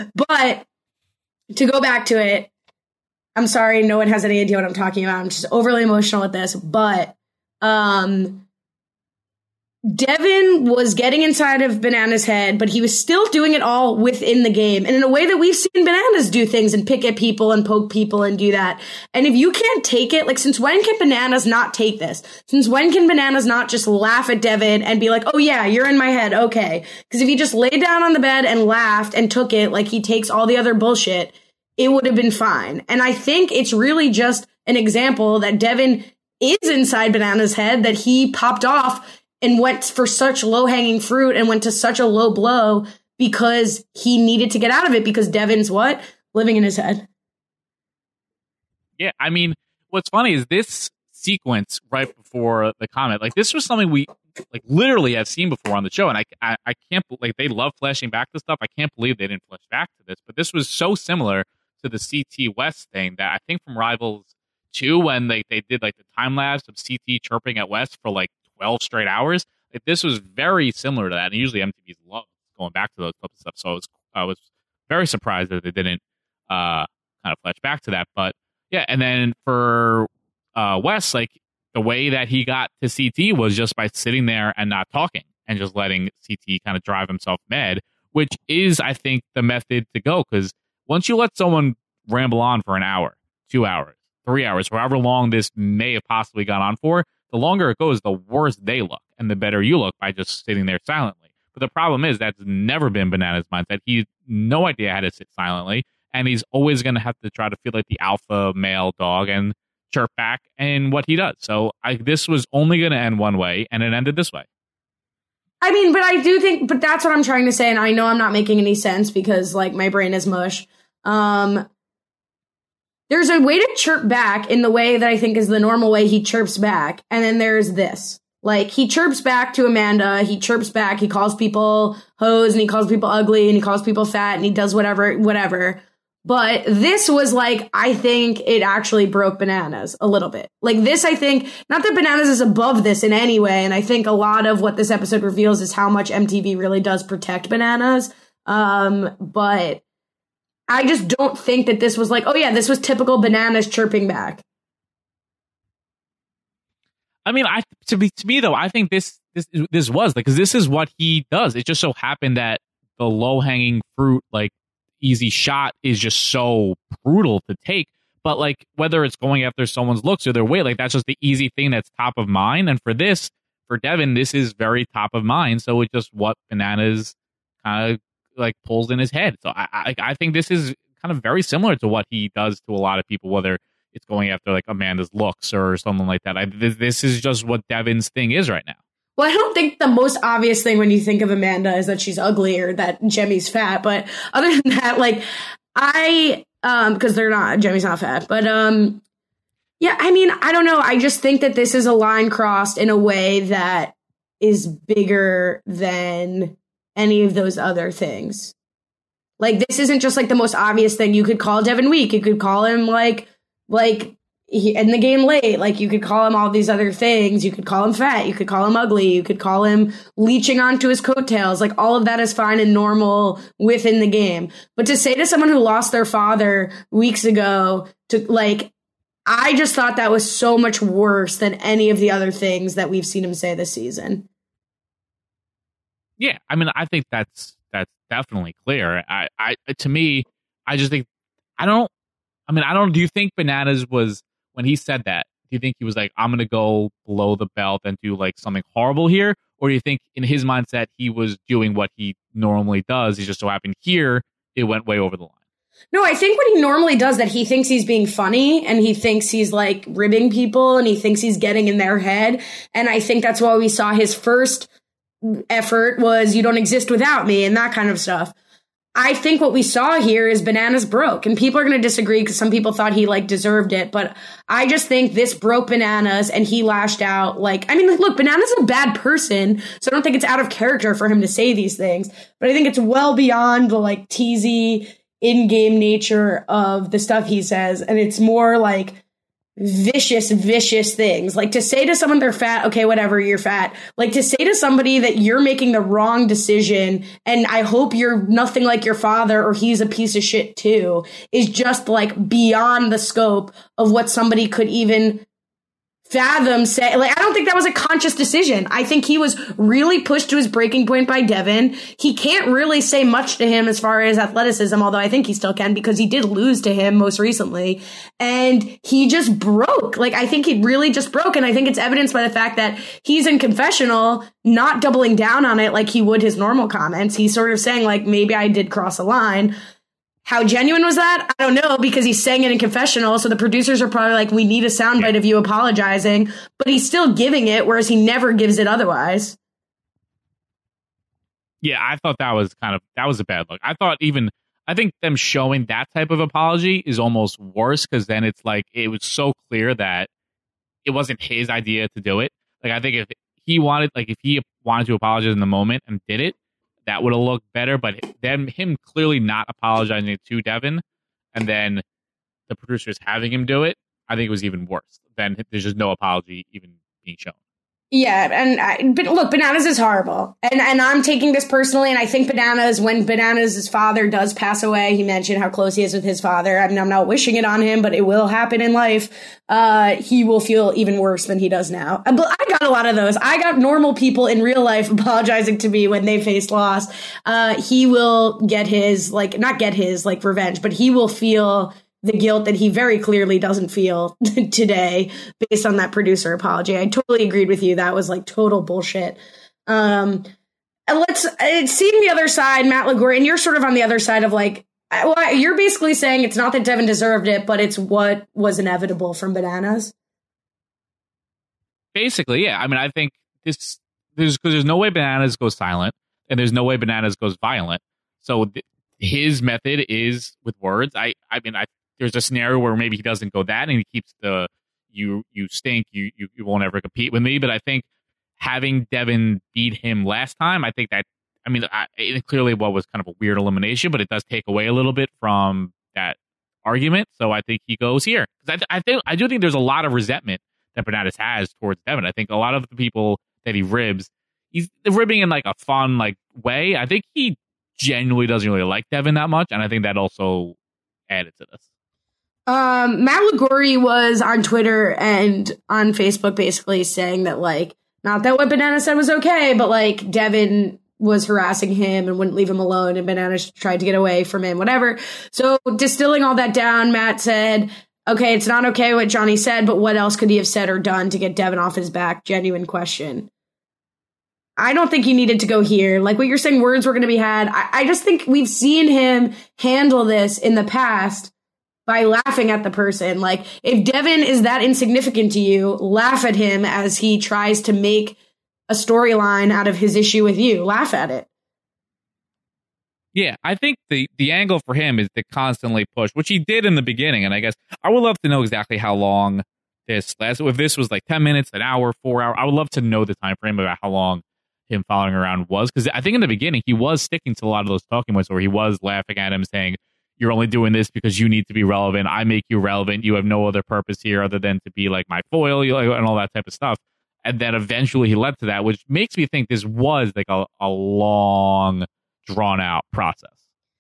to go back to it, I'm sorry, no one has any idea what I'm talking about. I'm just overly emotional with this, but Devin was getting inside of Banana's head, but he was still doing it all within the game. And in a way that we've seen Bananas do things and pick at people and poke people and do that. And if you can't take it, like, since when can Bananas not take this? Since when can Bananas not just laugh at Devin and be like, oh yeah, you're in my head, okay. Because if he just laid down on the bed and laughed and took it like he takes all the other bullshit, it would have been fine. And I think it's really just an example that Devin is inside Banana's head, that he popped off and went for such low-hanging fruit and went to such a low blow because he needed to get out of it, because Devin's what? Living in his head. Yeah, I mean, what's funny is this sequence right before the comment, like, this was something we, like, literally have seen before on the show, and I can't, like, they love flashing back to stuff. I can't believe they didn't flash back to this, but this was so similar to the CT West thing that I think from Rivals 2, when they did, like, the time-lapse of CT chirping at West for, like, 12 straight hours. Like, this was very similar to that. And usually MTV's love going back to those clips and stuff. So I was very surprised that they didn't kind of flash back to that. But yeah, and then for Wes, like, the way that he got to CT was just by sitting there and not talking and just letting CT kind of drive himself mad, which is, I think, the method to go. Because once you let someone ramble on for an hour, 2 hours, 3 hours, however long this may have possibly gone on for, the longer it goes, the worse they look, and the better you look by just sitting there silently. But the problem is that's never been Banana's mindset. He has no idea how to sit silently, and he's always going to have to try to feel like the alpha male dog and chirp back in what he does. So this was only going to end one way, and it ended this way. I mean, but I do think, but that's what I'm trying to say, and I know I'm not making any sense because, like, my brain is mush. There's a way to chirp back in the way that I think is the normal way he chirps back. And then there's this. Like, he chirps back to Amanda. He chirps back. He calls people hoes and he calls people ugly and he calls people fat and he does whatever. But this was like, I think it actually broke Bananas a little bit. Like, this, I think, not that Bananas is above this in any way. And I think a lot of what this episode reveals is how much MTV really does protect Bananas. But I just don't think that this was like, oh yeah, this was typical Bananas chirping back. I mean, to me though, I think this was, like, because this is what he does. It just so happened that the low hanging fruit, like, easy shot is just so brutal to take. But, like, whether it's going after someone's looks or their weight, like, that's just the easy thing that's top of mind. And for Devin, this is very top of mind. So it's just what Bananas kind of, like, pulls in his head. So I think this is kind of very similar to what he does to a lot of people, whether it's going after, like, Amanda's looks or something like that. This is just what Devin's thing is right now. Well, I don't think the most obvious thing when you think of Amanda is that she's ugly or that Jemmy's fat. But other than that, like, because they're not, Jemmy's not fat. But yeah, I mean, I don't know. I just think that this is a line crossed in a way that is bigger than any of those other things. Like, this isn't just, like, the most obvious thing. You could call Devin weak. You could call him like he in the game late. Like, you could call him all these other things. You could call him fat. You could call him ugly. You could call him leeching onto his coattails. Like, all of that is fine and normal within the game. But to say to someone who lost their father weeks ago, to, like, I just thought that was so much worse than any of the other things that we've seen him say this season. Yeah, I mean, I think that's definitely clear. To me, I just think, do you think Bananas was, when he said that, do you think he was like, I'm going to go below the belt and do, like, something horrible here? Or do you think in his mindset, he was doing what he normally does? He just so happened here, it went way over the line. No, I think what he normally does, that he thinks he's being funny and he thinks he's, like, ribbing people and he thinks he's getting in their head. And I think that's why we saw his first effort was "you don't exist without me" and that kind of stuff. I think what we saw here is Bananas broke, and people are going to disagree because some people thought he, like, deserved it. But I just think this broke Bananas and he lashed out. Like, I mean, look, Bananas is a bad person, so I don't think it's out of character for him to say these things. But I think it's well beyond the, like, teasy in-game nature of the stuff he says. And it's more like vicious things. Like, to say to someone they're fat, okay, whatever, you're fat. Like, to say to somebody that you're making the wrong decision and I hope you're nothing like your father or he's a piece of shit too, is just, like, beyond the scope of what somebody could even fathom say, like, I don't think that was a conscious decision. I think he was really pushed to his breaking point by Devin. He can't really say much to him as far as athleticism, although I think he still can because he did lose to him most recently. And he just broke. Like, I think he really just broke. And I think it's evidenced by the fact that he's in confessional, not doubling down on it like he would his normal comments. He's sort of saying, like, maybe I did cross a line. How genuine was that? I don't know, because he's saying it in confessional. So the producers are probably like, we need a soundbite of you apologizing, but he's still giving it, whereas he never gives it otherwise. Yeah, I thought that was a bad look. I think them showing that type of apology is almost worse, because then it's like, it was so clear that it wasn't his idea to do it. Like, I think if he wanted to apologize in the moment and did it, that would have looked better, but then him clearly not apologizing to Devin and then the producers having him do it, I think it was even worse. Then there's just no apology even being shown. Yeah, but look, Bananas is horrible. And I'm taking this personally, and I think when Bananas' father does pass away, he mentioned how close he is with his father. I mean, I'm not wishing it on him, but it will happen in life. He will feel even worse than he does now. But I got a lot of those. I got normal people in real life apologizing to me when they faced loss. He will get his, not get his, revenge, but he will feel the guilt that he very clearly doesn't feel today based on that producer apology. I totally agreed with you. That was total bullshit. And seeing the other side, Matt Liguori, and you're sort of on the other side of you're basically saying it's not that Devin deserved it, but it's what was inevitable from Bananas. Basically, yeah. I mean, I think there's no way Bananas goes silent, and there's no way Bananas goes violent. So his method is with words. There's a scenario where maybe he doesn't go that and he keeps the you stink, you won't ever compete with me. But I think having Devin beat him last time, I think that, it clearly was kind of a weird elimination, but it does take away a little bit from that argument. So I think he goes here. Because I do think there's a lot of resentment that Bananas has towards Devin. I think a lot of the people that he ribs, he's ribbing in a fun way. I think he genuinely doesn't really like Devin that much, and I think that also added to this. Matt Liguori was on Twitter and on Facebook basically saying that not that what Banana said was okay, but Devin was harassing him and wouldn't leave him alone, and Banana tried to get away from him, whatever. So distilling all that down, Matt said, okay, it's not okay what Johnny said, but what else could he have said or done to get Devin off his back? Genuine question. I don't think he needed to go here. What you're saying, words were going to be had. I just think we've seen him handle this in the past by laughing at the person. If Devin is that insignificant to you, laugh at him as he tries to make a storyline out of his issue with you. Laugh at it. Yeah, I think the angle for him is to constantly push, which he did in the beginning. And I guess I would love to know exactly how long this lasted. If this was 10 minutes, an hour, 4 hours, I would love to know the time frame about how long him following around was. Because I think in the beginning, he was sticking to a lot of those talking points where he was laughing at him saying, you're only doing this because you need to be relevant. I make you relevant. You have no other purpose here other than to be my foil, and all that type of stuff. And then eventually he led to that, which makes me think this was a long, drawn out process.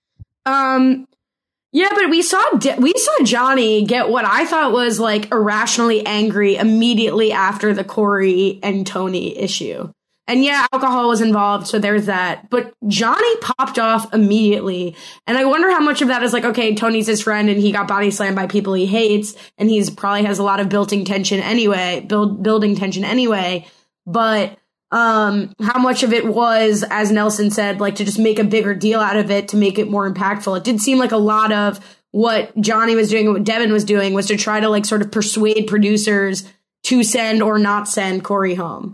Yeah, but we saw Johnny get what I thought was irrationally angry immediately after the Corey and Tony issue. And yeah, alcohol was involved, so there's that. But Johnny popped off immediately. And I wonder how much of that is okay, Tony's his friend and he got body slammed by people he hates, and he's probably has a lot of building tension anyway. But how much of it was, as Nelson said, to just make a bigger deal out of it, to make it more impactful. It did seem like a lot of what Johnny was doing and what Devin was doing was to try to sort of persuade producers to send or not send Corey home.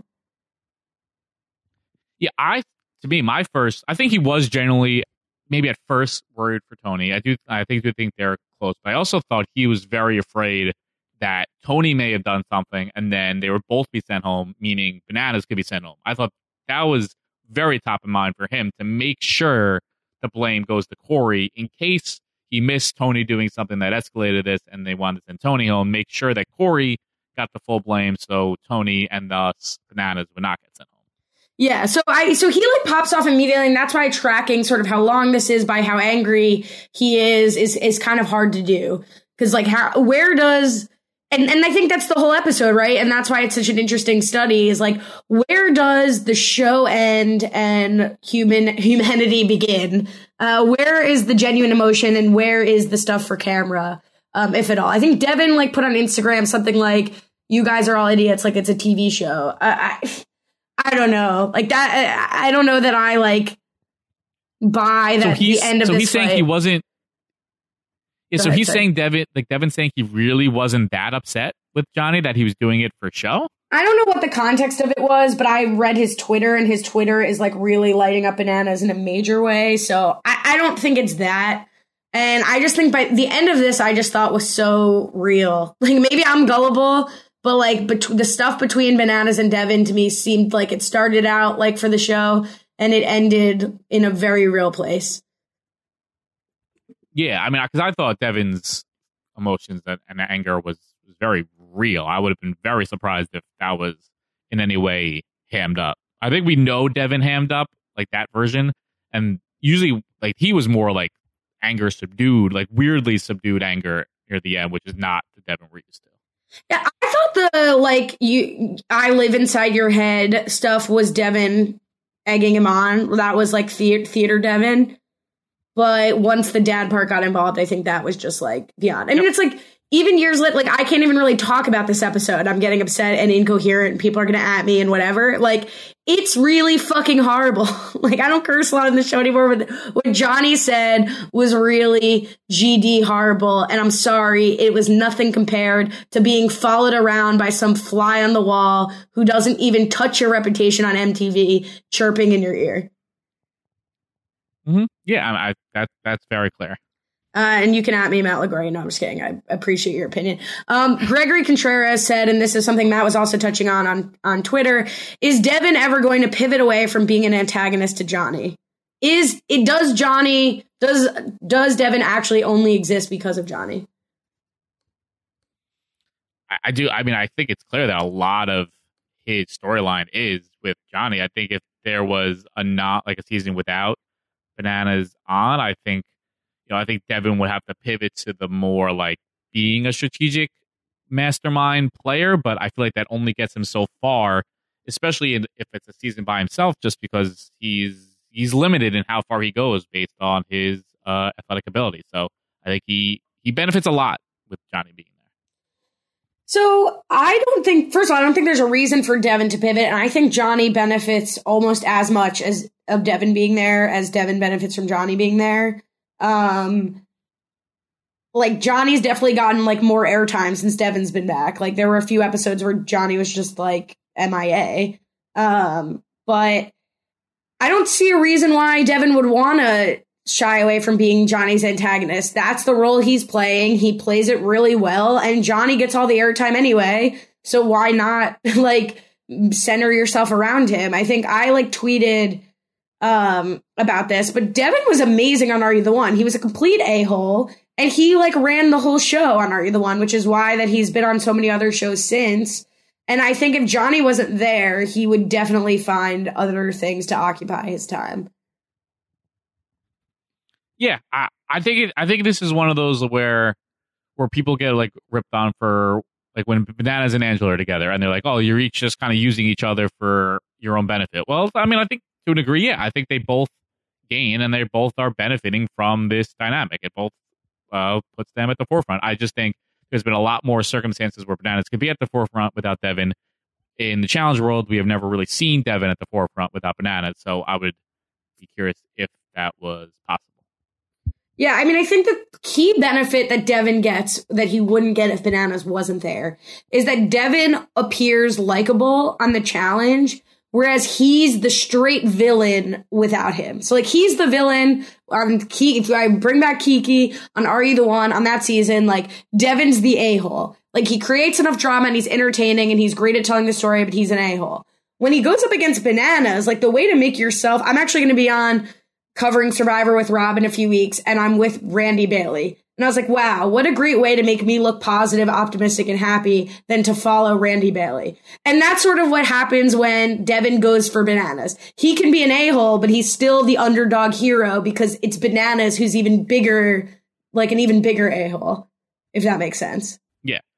Yeah, I think he was generally maybe at first worried for Tony. I do think they're close, but I also thought he was very afraid that Tony may have done something and then they would both be sent home, meaning Bananas could be sent home. I thought that was very top of mind for him to make sure the blame goes to Corey in case he missed Tony doing something that escalated this and they wanted to send Tony home, make sure that Corey got the full blame so Tony and thus Bananas would not get sent home. Yeah, so he pops off immediately, and that's why tracking sort of how long this is by how angry he is kind of hard to do. Because where does And I think that's the whole episode, right? And that's why it's such an interesting study is like, where does the show end and humanity begin? Where is the genuine emotion and where is the stuff for camera, if at all? I think Devin like put on Instagram something like, you guys are all idiots, like it's a TV show. I don't know. Like that, I don't know that I like buy that the end of this he's saying fight. He wasn't. Yeah, so ahead, he's sorry. saying Devin's saying he really wasn't that upset with Johnny, that he was doing it for show. I don't know what the context of it was, but I read his Twitter, and his Twitter is like really lighting up Bananas in a major way. So I don't think it's that. And I just think by the end of this, I just thought was so real. Like maybe I'm gullible, but like the stuff between Bananas and Devin to me seemed like it started out like for the show and it ended in a very real place. Yeah, I mean, because I thought Devin's emotions and anger was very real. I would have been very surprised if that was in any way hammed up. I think we know Devin hammed up, like that version, and usually like he was more like anger subdued, like weirdly subdued anger near the end, which is not the Devin we're used to. Yeah, I thought the like I live inside your head stuff was Devin egging him on. That was like theater Devin. But once the dad part got involved, I think that was just like beyond. I mean, it's like even years later, like I can't even really talk about this episode. I'm getting upset and incoherent and people are going to at me and whatever. Like it's really fucking horrible. Like I don't curse a lot in the show anymore, but what Johnny said was really GD horrible. And I'm sorry. It was nothing compared to being followed around by some fly on the wall who doesn't even touch your reputation on MTV chirping in your ear. Mm-hmm. Yeah, that's very clear. And you can at me, Matt LaGray. No, I'm just kidding. I appreciate your opinion. Gregory Contreras said, and this is something Matt was also touching on Twitter, is Devin ever going to pivot away from being an antagonist to Johnny? Does Devin actually only exist because of Johnny? I do. I mean, I think it's clear that a lot of his storyline is with Johnny. I think if there was a season without Bananas on, I think Devin would have to pivot to the more like being a strategic mastermind player, but I feel like that only gets him so far, especially if it's a season by himself, just because he's limited in how far he goes based on his athletic ability. So I think he benefits a lot with Johnny being there. So I don't think there's a reason for Devin to pivot, and I think Johnny benefits almost as much of Devin being there as Devin benefits from Johnny being there. Like Johnny's definitely gotten like more airtime since Devin's been back. Like there were a few episodes where Johnny was just like MIA. But I don't see a reason why Devin would want to shy away from being Johnny's antagonist. That's the role he's playing. He plays it really well, and Johnny gets all the airtime anyway. So why not like center yourself around him? I think I like tweeted about this, but Devin was amazing on Are You the One? He was a complete a-hole, and he like ran the whole show on Are You the One, which is why that he's been on so many other shows since. And I think if Johnny wasn't there, he would definitely find other things to occupy his time. Yeah, I think this is one of those where people get like ripped on for like when Bananas and Angela are together, and they're like, "Oh, you're each just kind of using each other for your own benefit." Well, I mean, I think to a degree, yeah, I think they both gain and they both are benefiting from this dynamic. It both puts them at the forefront. I just think there's been a lot more circumstances where Bananas could be at the forefront without Devin. In the challenge world, we have never really seen Devin at the forefront without Bananas, so I would be curious if that was possible. Yeah, I mean, I think the key benefit that Devin gets that he wouldn't get if Bananas wasn't there is that Devin appears likable on the challenge, whereas he's the straight villain without him. So, like, he's the villain on Kiki. If I bring back Kiki on Are You the One on that season, like, Devin's the a-hole. Like, he creates enough drama and he's entertaining and he's great at telling the story, but he's an a-hole. When he goes up against Bananas, like, the way to make yourself... I'm actually going to be on covering Survivor with Rob in a few weeks, and I'm with Randy Bailey. And I was like, wow, what a great way to make me look positive, optimistic, and happy than to follow Randy Bailey. And that's sort of what happens when Devin goes for Bananas. He can be an a-hole, but he's still the underdog hero because it's Bananas who's even bigger, like an even bigger a-hole, if that makes sense. Yeah.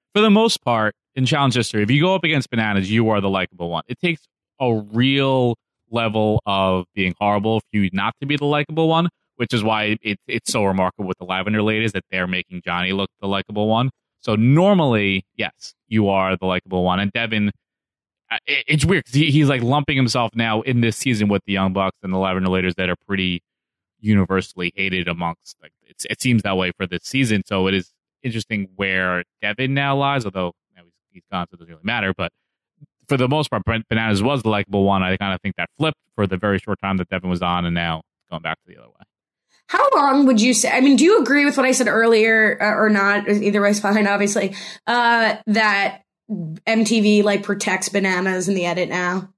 for the most part, in challenge history, if you go up against Bananas, you are the likable one. It takes a real level of being horrible for you not to be the likable one, which is why it's so remarkable with the Lavender Ladies that they're making Johnny look the likable one. So normally, yes, you are the likable one. And Devin, it's weird because he's like lumping himself now in this season with the Young Bucks and the Lavender Ladies that are pretty universally hated amongst. Like it seems that way for this season. So it is interesting where Devin now lies, although he's gone, so it doesn't really matter. But for the most part, Bananas was the likable one. I kind of think that flipped for the very short time that Devin was on, and now going back to the other way. How long would you say? I mean, do you agree with what I said earlier, or not? Either way is fine, obviously. That MTV like protects Bananas in the edit now.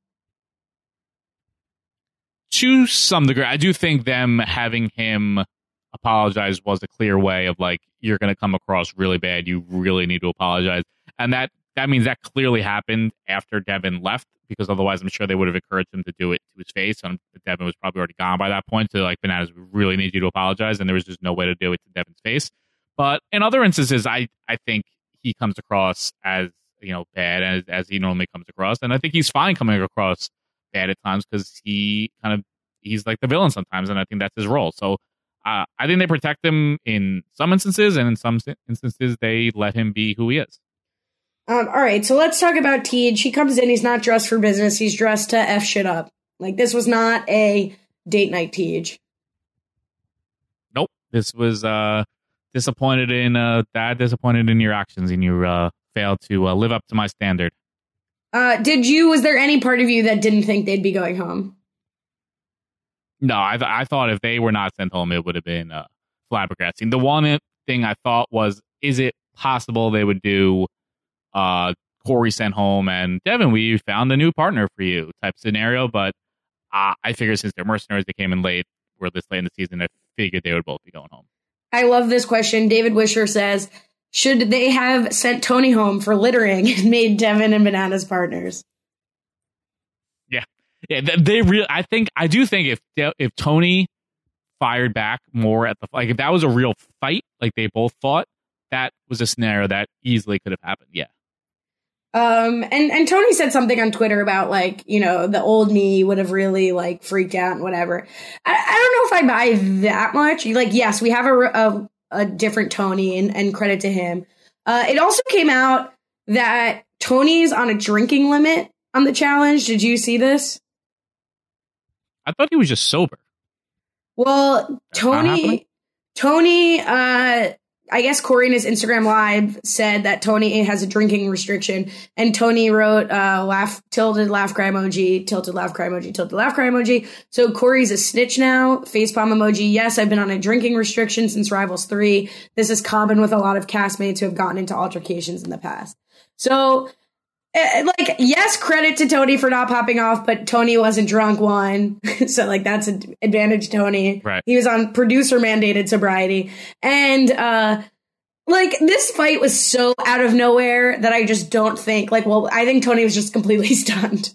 To some degree, I do think them having him apologize was a clear way of like, you're going to come across really bad. You really need to apologize, and that means that clearly happened after Devin left, because otherwise I'm sure they would have encouraged him to do it to his face. And Devin was probably already gone by that point. So like, Bananas, we really need you to apologize. And there was just no way to do it to Devin's face. But in other instances, I think he comes across as, bad as he normally comes across. And I think he's fine coming across bad at times because he's like the villain sometimes. And I think that's his role. So I think they protect him in some instances, and in some instances they let him be who he is. All right, so let's talk about Tej. He comes in, he's not dressed for business, he's dressed to F shit up. Like, this was not a date night Tej. Nope. This was disappointed in your actions, and you failed to live up to my standard. Was there any part of you that didn't think they'd be going home? No, I thought if they were not sent home, it would have been flabbergasting. The one thing I thought was, is it possible they would do Corey sent home and Devin, we found a new partner for you type scenario? But I figured since they're mercenaries, they came in late, we're this late in the season, I figured they would both be going home. I love this question. David Wisher says, should they have sent Tony home for littering and made Devin and Bananas partners? Yeah, I do think if Tony fired back more at if that was a real fight, like they both fought, that was a scenario that easily could have happened. Yeah. And Tony said something on Twitter about the old me would have really freaked out and whatever. I don't know if I buy that much. Yes, we have a different Tony and credit to him. It also came out that Tony's on a drinking limit on the challenge. Did you see this? I thought he was just sober. Well, Tony, I guess Corey in his Instagram Live said that Tony has a drinking restriction, and Tony wrote tilted laugh cry emoji, tilted laugh cry emoji, tilted laugh cry emoji. So Corey's a snitch now. Facepalm emoji. Yes, I've been on a drinking restriction since Rivals 3. This is common with a lot of castmates who have gotten into altercations in the past. So, yes, credit to Tony for not popping off, but Tony wasn't drunk, one. So, that's an advantage, Tony. Right. He was on producer-mandated sobriety. And, this fight was so out of nowhere that I just don't think, I think Tony was just completely stunned.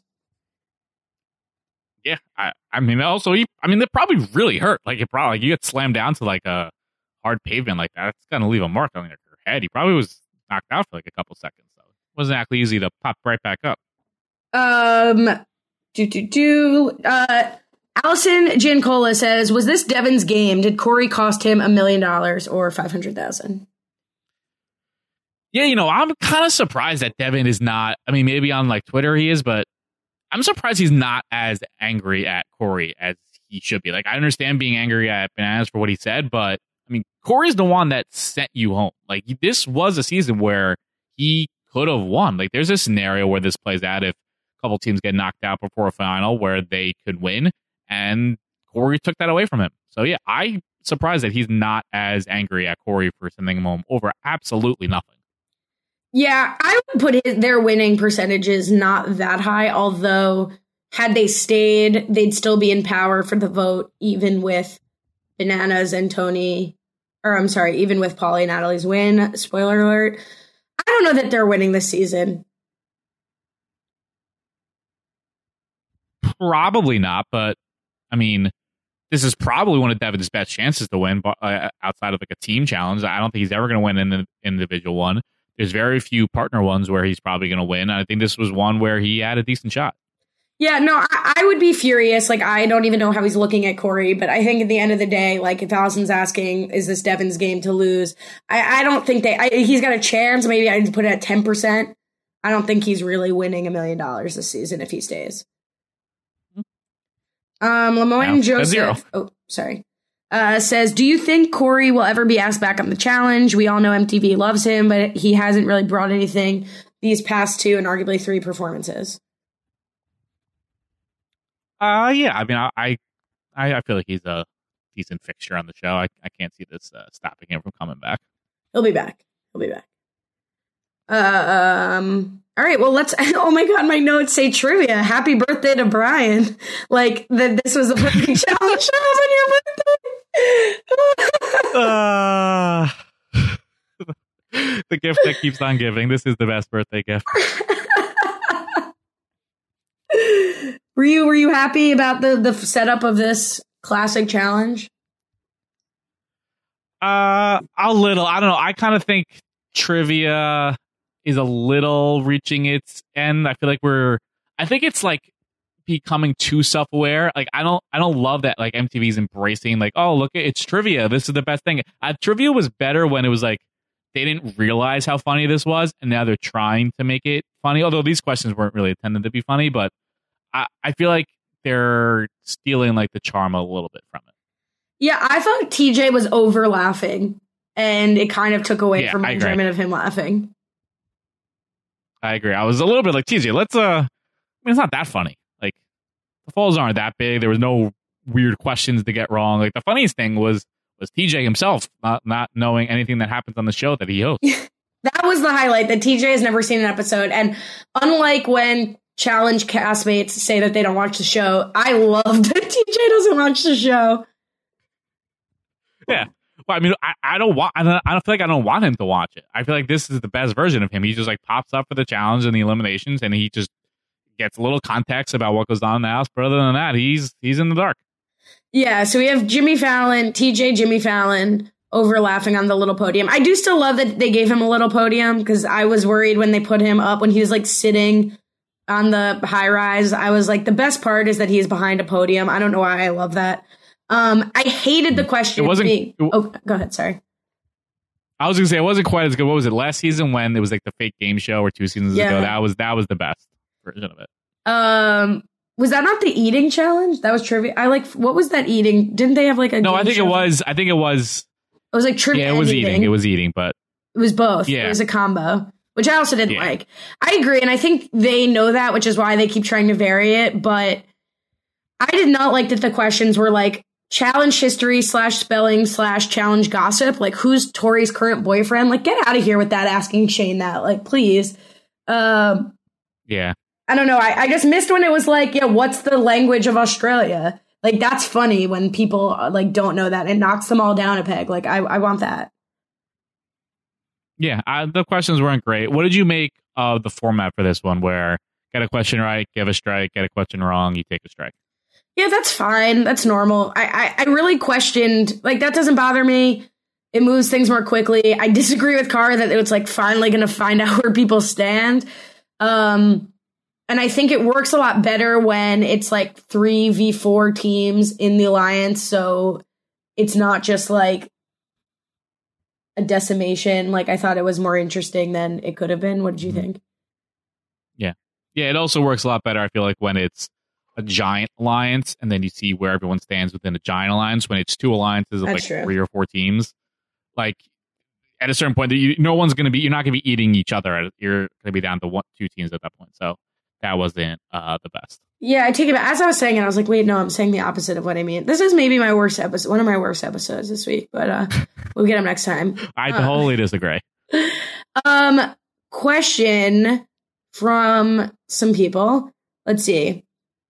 Yeah. I mean, also, that probably really hurt. You get slammed down to, a hard pavement like that. It's going to leave a mark on your head. He probably was knocked out for, a couple seconds. Wasn't actually easy to pop right back up. Allison Giancola says, was this Devin's game? Did Corey cost him $1 million or $500,000? Yeah, I'm kind of surprised that Devin is not. I mean, maybe on Twitter he is, but I'm surprised he's not as angry at Corey as he should be. I understand being angry at Bananas for what he said, but I mean, Corey's the one that sent you home. This was a season where he could have won. There's a scenario where this plays out if a couple teams get knocked out before a final where they could win, and Corey took that away from him. So yeah, I'm surprised that he's not as angry at Corey for sending him home over absolutely nothing. Yeah, I would put their winning percentages not that high, although had they stayed, they'd still be in power for the vote, even with Bananas and Tony, even with Pauly and Natalie's win. Spoiler alert. I don't know that they're winning this season. Probably not, but I mean, this is probably one of Devin's best chances to win outside of a team challenge. I don't think he's ever going to win an individual one. there's very few partner ones where he's probably going to win. I think this was one where he had a decent shot. Yeah, no, I would be furious. Like, I don't even know how he's looking at Corey, but I think at the end of the day, like, if Allison's asking, is this Devin's game to lose? I don't think he's got a chance. Maybe I'd put it at 10%. I don't think he's really winning $1 million this season if he stays. Lemoyne Joseph. Oh, sorry. Says, do you think Corey will ever be asked back on the challenge? We all know MTV loves him, but he hasn't really brought anything these past 2 and arguably 3 performances. Yeah. I mean, I feel like he's a decent fixture on the show. I can't see this stopping him from coming back. He'll be back. All right. Well, let's. Oh my God, my notes say trivia. Happy birthday to Brian. Like this was the perfect challenge on your birthday. The gift that keeps on giving. This is the best birthday gift. Were you happy about the setup of this classic challenge? A little. I don't know. I kind of think trivia is a little reaching its end. I feel like I think it's like becoming too self-aware. Like I don't love that like MTV's embracing like, oh, look, it's trivia. This is the best thing. Trivia was better when it was like they didn't realize how funny this was, and now they're trying to make it funny. Although these questions weren't really intended to be funny, but I feel like they're stealing like the charm a little bit from it. Yeah, I thought TJ was over laughing, and it kind of took away from my enjoyment of him laughing. I agree. I was a little bit like, TJ, let's I mean, it's not that funny. Like the falls aren't that big. There was no weird questions to get wrong. Like the funniest thing was TJ himself not knowing anything that happens on the show that he hosts. That was the highlight, that TJ has never seen an episode. And unlike when challenge castmates say that they don't watch the show, I love that TJ doesn't watch the show. Yeah. Well, I mean, I don't feel like I don't want him to watch it. I feel like this is the best version of him. He just like pops up for the challenge and the eliminations, and he just gets a little context about what goes on in the house. But other than that, he's in the dark. Yeah. So we have Jimmy Fallon, Jimmy Fallon, over laughing on the little podium. I do still love that they gave him a little podium, because I was worried when they put him up when he was like sitting on the high rise. I was like, the best part is that he's behind a podium. I don't know why I love that. I hated the question. It wasn't. Go ahead. Sorry. I was gonna say it wasn't quite as good. What was it last season when it was like the fake game show, or 2 seasons ago? That was the best version of it. Was that not the eating challenge? That was trivia. What was that eating? Didn't they have like a? No, I think it was. It was like trivia. Yeah, it was eating. It was eating, but it was both. Yeah. It was a combo, which I also didn't like. I agree, and I think they know that, which is why they keep trying to vary it. But I did not like that the questions were like challenge history / spelling / challenge gossip. Like, who's Tori's current boyfriend? Like, get out of here with that, asking Shane that. Like, please. Yeah. I don't know. I just missed when it was like, yeah, what's the language of Australia? Like, that's funny when people like don't know that. It knocks them all down a peg. Like, I want that. Yeah, the questions weren't great. What did you make of the format for this one, where get a question right, give a strike, get a question wrong, you take a strike? Yeah, that's fine. That's normal. I really questioned, like, that doesn't bother me. It moves things more quickly. I disagree with Cara that it's like finally going to find out where people stand. And I think it works a lot better when it's like 3v4 teams in the alliance. So it's not just like a decimation. Like, I thought it was more interesting than it could have been. What did you think? Yeah. Yeah, it also works a lot better, I feel like, when it's a giant alliance and then you see where everyone stands within a giant alliance. When it's 2 alliances of like 3 or 4 teams, like at a certain point, you're not going to be eating each other. You're going to be down to 2 teams at that point. So that wasn't the best. Yeah, I take it back. As I was saying it, I was like, wait, no, I'm saying the opposite of what I mean. This is maybe my worst episode, one of my worst episodes this week, but we'll get them next time. I totally disagree. Question from some people. Let's see.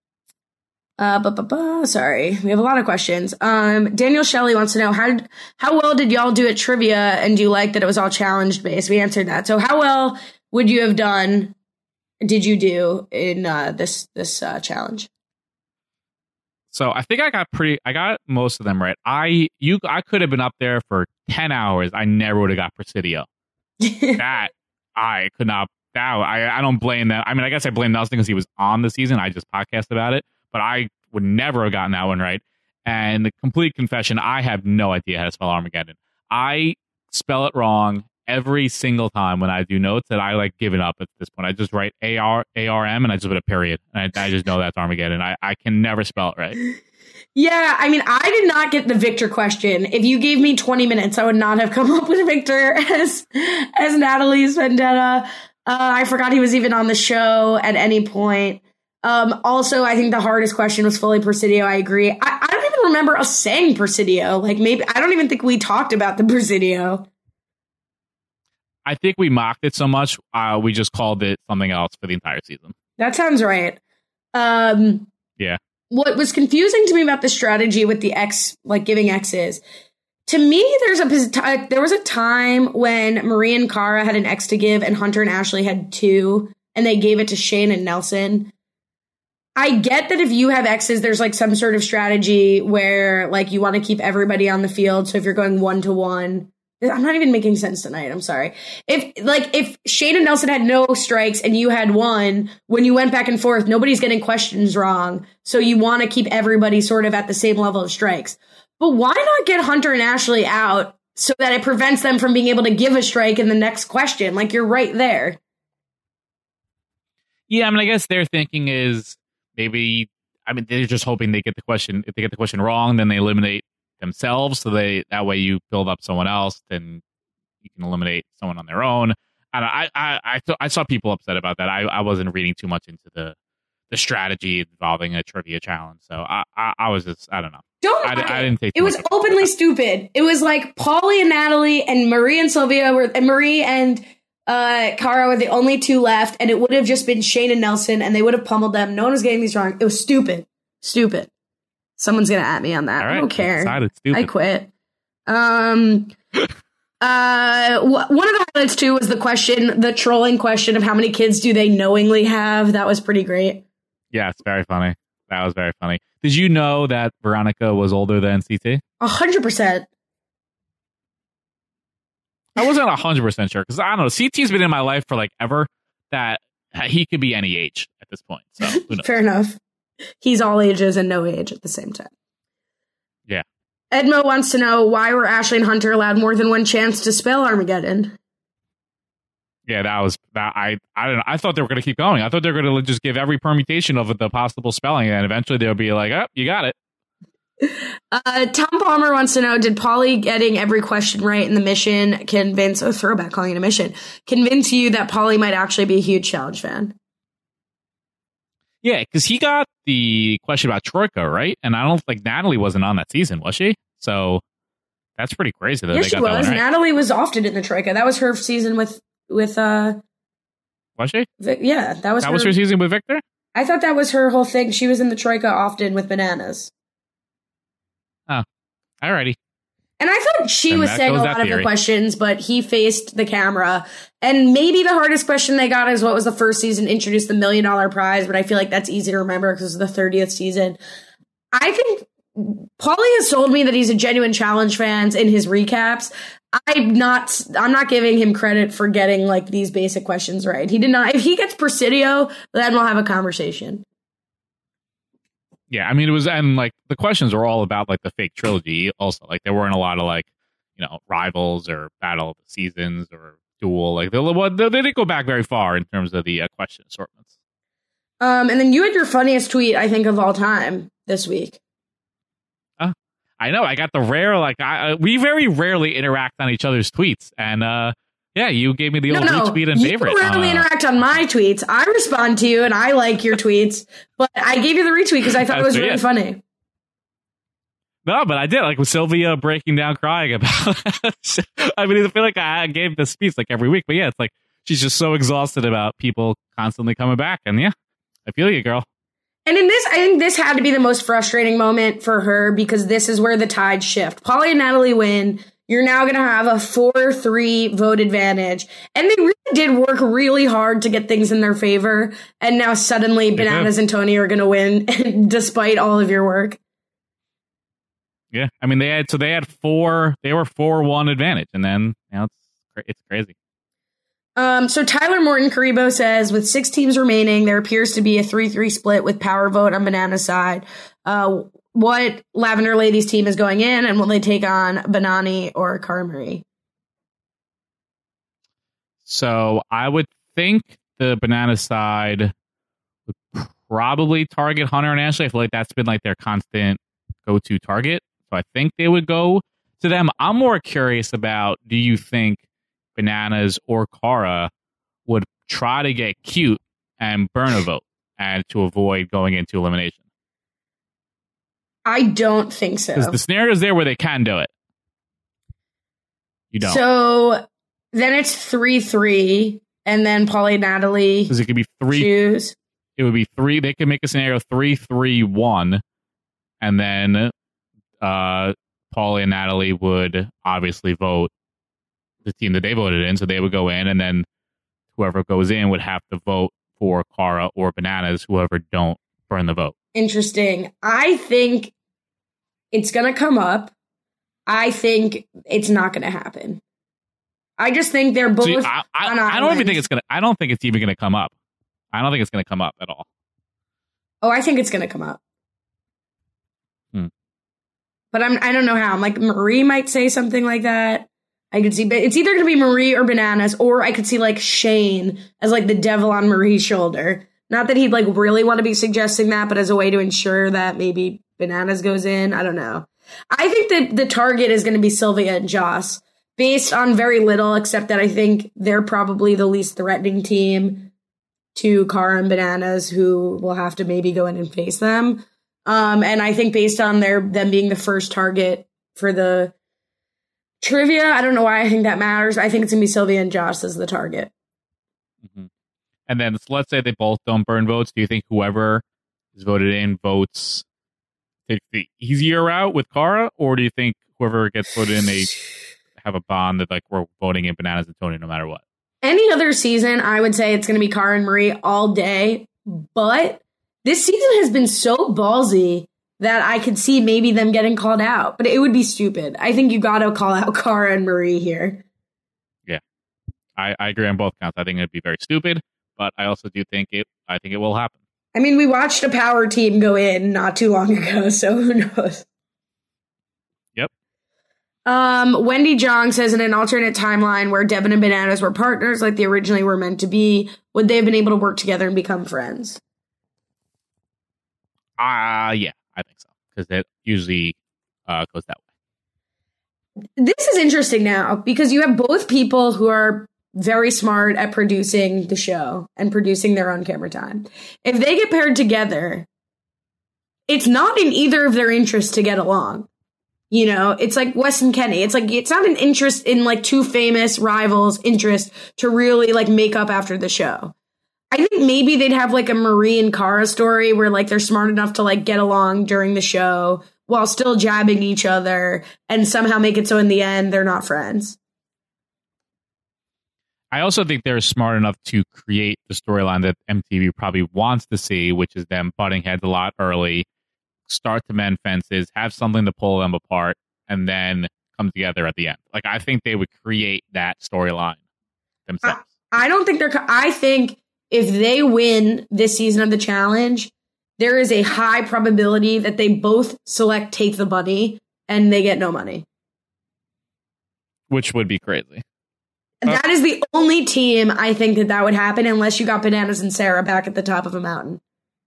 Sorry, we have a lot of questions. Daniel Shelley wants to know how well did y'all do at trivia, and do you like that it was all challenge based? We answered that. So how well would you have done? Did you do in this challenge? So I think I got most of them right. I could have been up there for 10 hours. I never would have got Presidio. That I could not. I don't blame them. I mean, I guess I blame Nelson because he was on the season. I just podcast about it, but I would never have gotten that one right. And the complete confession, I have no idea how to spell Armageddon. I spell it wrong every single time when I do notes that I like giving up at this point. I just write ARM and I just put a period. And I just know that's Armageddon. I can never spell it right. Yeah, I mean, I did not get the Victor question. If you gave me 20 minutes, I would not have come up with Victor as Natalie's vendetta. I forgot he was even on the show at any point. Also, I think the hardest question was fully Presidio. I agree. I don't even remember us saying Presidio. Like, maybe I don't even think we talked about the Presidio. I think we mocked it so much, we just called it something else for the entire season. That sounds right. Yeah. What was confusing to me about the strategy with the X, like giving X's, to me, there was a time when Marie and Cara had an X to give and Hunter and Ashley had 2, and they gave it to Shane and Nelson. I get that if you have X's, there's like some sort of strategy where like you want to keep everybody on the field. So if you're going 1-to-1, I'm not even making sense tonight. I'm sorry. If Shane and Nelson had no strikes and you had 1, when you went back and forth, nobody's getting questions wrong. So you want to keep everybody sort of at the same level of strikes. But why not get Hunter and Ashley out so that it prevents them from being able to give a strike in the next question? Like, you're right there. Yeah, I mean, I guess their thinking is they're just hoping they get the question. If they get the question wrong, then they eliminate themselves. So that way you build up someone else, then you can eliminate someone on their own. And I saw people upset about that. I wasn't reading too much into the strategy involving a trivia challenge. So I was just, I don't know. I didn't take it was openly stupid. It was like Paulie and Natalie and Marie and Sylvia Marie and Cara were the only 2 left, and it would have just been Shane and Nelson, and they would have pummeled them. No one was getting these wrong. It was stupid. Stupid. Someone's gonna at me on that. Right, I don't care. I quit. One of the highlights too was the trolling question of how many kids do they knowingly have. That was pretty great. Yeah, it's very funny. That was very funny. Did you know that Veronica was older than CT? 100%. I wasn't 100% sure because I don't know. CT's been in my life for like ever. That he could be any age at this point. So who knows? Fair enough. He's all ages and no age at the same time. Yeah. Edmo wants to know, why were Ashley and Hunter allowed more than one chance to spell Armageddon? Yeah, I don't know. I thought they were going to keep going. I thought they were going to just give every permutation of the possible spelling, and eventually they'll be like, "Oh, you got it." Tom Palmer wants to know, did Paulie getting every question right in the mission convince calling it a mission, convince you that Paulie might actually be a huge Challenge fan? Yeah, because he got the question about Troika, right? And I don't think Natalie wasn't on that season, was she? So that's pretty crazy that they got that one right. Natalie was often in the Troika. That was her season with was she? Yeah, that was her season with Victor? I thought that was her whole thing. She was in the Troika often with Bananas. Oh, alrighty. And I thought she was saying a lot of the questions, but he faced the camera. And maybe the hardest question they got is what was the first season introduced the $1 million prize, but I feel like that's easy to remember because it's the 30th season. I think Paulie has told me that he's a genuine Challenge fan in his recaps. I'm not giving him credit for getting like these basic questions right. He did not. If he gets Presidio, then we'll have a conversation. Yeah, I mean, it was, and like the questions were all about like the fake trilogy. Also, like there weren't a lot of like, rivals or battle of the seasons or duel. Like they didn't go back very far in terms of the question assortments. And then you had your funniest tweet, I think, of all time this week. I know. I got the rare, we very rarely interact on each other's tweets. And, yeah, you gave me the old retweet and favorite. You rarely interact on my tweets. I respond to you and I like your tweets. But I gave you the retweet because I thought it was really funny. No, but I did. Like with Sylvia breaking down crying about I mean, I feel like I gave this speech like every week. But yeah, it's like she's just so exhausted about people constantly coming back. And yeah, I feel you, girl. And in this, I think this had to be the most frustrating moment for her because this is where the tides shift. Paulie and Natalie win. You're now going to have a 4-3 vote advantage. And they really did work really hard to get things in their favor. And now suddenly Bananas and Tony are going to win despite all of your work. Yeah. I mean, they were 4-1 advantage. And then now it's crazy. So Tyler Morton Karibo says, with 6 teams remaining, there appears to be a 3-3 split with power vote on Banana's side. What Lavender Ladies team is going in, and will they take on Banani or Cara Marie? So I would think the Banana side would probably target Hunter and Ashley. I feel like that's been like their constant go-to target. So I think they would go to them. I'm more curious about, do you think Bananas or Cara would try to get cute and burn a vote and to avoid going into elimination? I don't think so. Because the scenario's there where they can do it. You don't. So then it's 3-3, and then Paulie and Natalie Because it could be 3. choose. It would be 3. They could make a scenario 3-3-1, and then Paulie and Natalie would obviously vote the team that they voted in, so they would go in, and then whoever goes in would have to vote for Cara or Bananas, whoever don't burn the vote. Interesting. I think it's going to come up. I think it's not going to happen. I just think they're both. So I don't even think it's gonna. I don't think it's even gonna come up. I don't think it's gonna come up at all. Oh, I think it's going to come up. But I don't know how. I'm like, Marie might say something like that. I could see, but it's either going to be Marie or Bananas, or I could see like Shane as like the devil on Marie's shoulder. Not that he'd like really want to be suggesting that, but as a way to ensure that maybe Bananas goes in. I don't know. I think that the target is going to be Sylvia and Joss, based on very little, except that I think they're probably the least threatening team to Cara and Bananas, who will have to maybe go in and face them. And I think based on them being the first target for the trivia, I don't know why I think that matters. I think it's going to be Sylvia and Joss as the target. Mm-hmm. And then let's say they both don't burn votes. Do you think whoever is voted in votes takes the easier route with Cara? Or do you think whoever gets voted in, they have a bond that like we're voting in Bananas and Tony no matter what? Any other season, I would say it's going to be Cara and Marie all day. But this season has been so ballsy that I could see maybe them getting called out. But it would be stupid. I think you got to call out Cara and Marie here. Yeah, I agree on both counts. I think it'd be very stupid, but I also do think it will happen. I mean, we watched a power team go in not too long ago, so who knows? Yep. Wendy Jong says, in an alternate timeline where Devin and Bananas were partners like they originally were meant to be, would they have been able to work together and become friends? Yeah, I think so. Because it usually goes that way. This is interesting now because you have both people who are very smart at producing the show and producing their on-camera time. If they get paired together, it's not in either of their interests to get along. You know, it's like Wes and Kenny. It's like, it's not an interest in like two famous rivals' interest to really like make up after the show. I think maybe they'd have like a Marie and Cara story where like they're smart enough to like get along during the show while still jabbing each other and somehow make it so in the end they're not friends. I also think they're smart enough to create the storyline that MTV probably wants to see, which is them butting heads a lot early, start to mend fences, have something to pull them apart, and then come together at the end. Like, I think they would create that storyline themselves. I don't think I think if they win this season of the challenge, there is a high probability that they both select Take the Bunny and they get no money. Which would be crazy. That is the only team I think that would happen unless you got Bananas and Sarah back at the top of a mountain.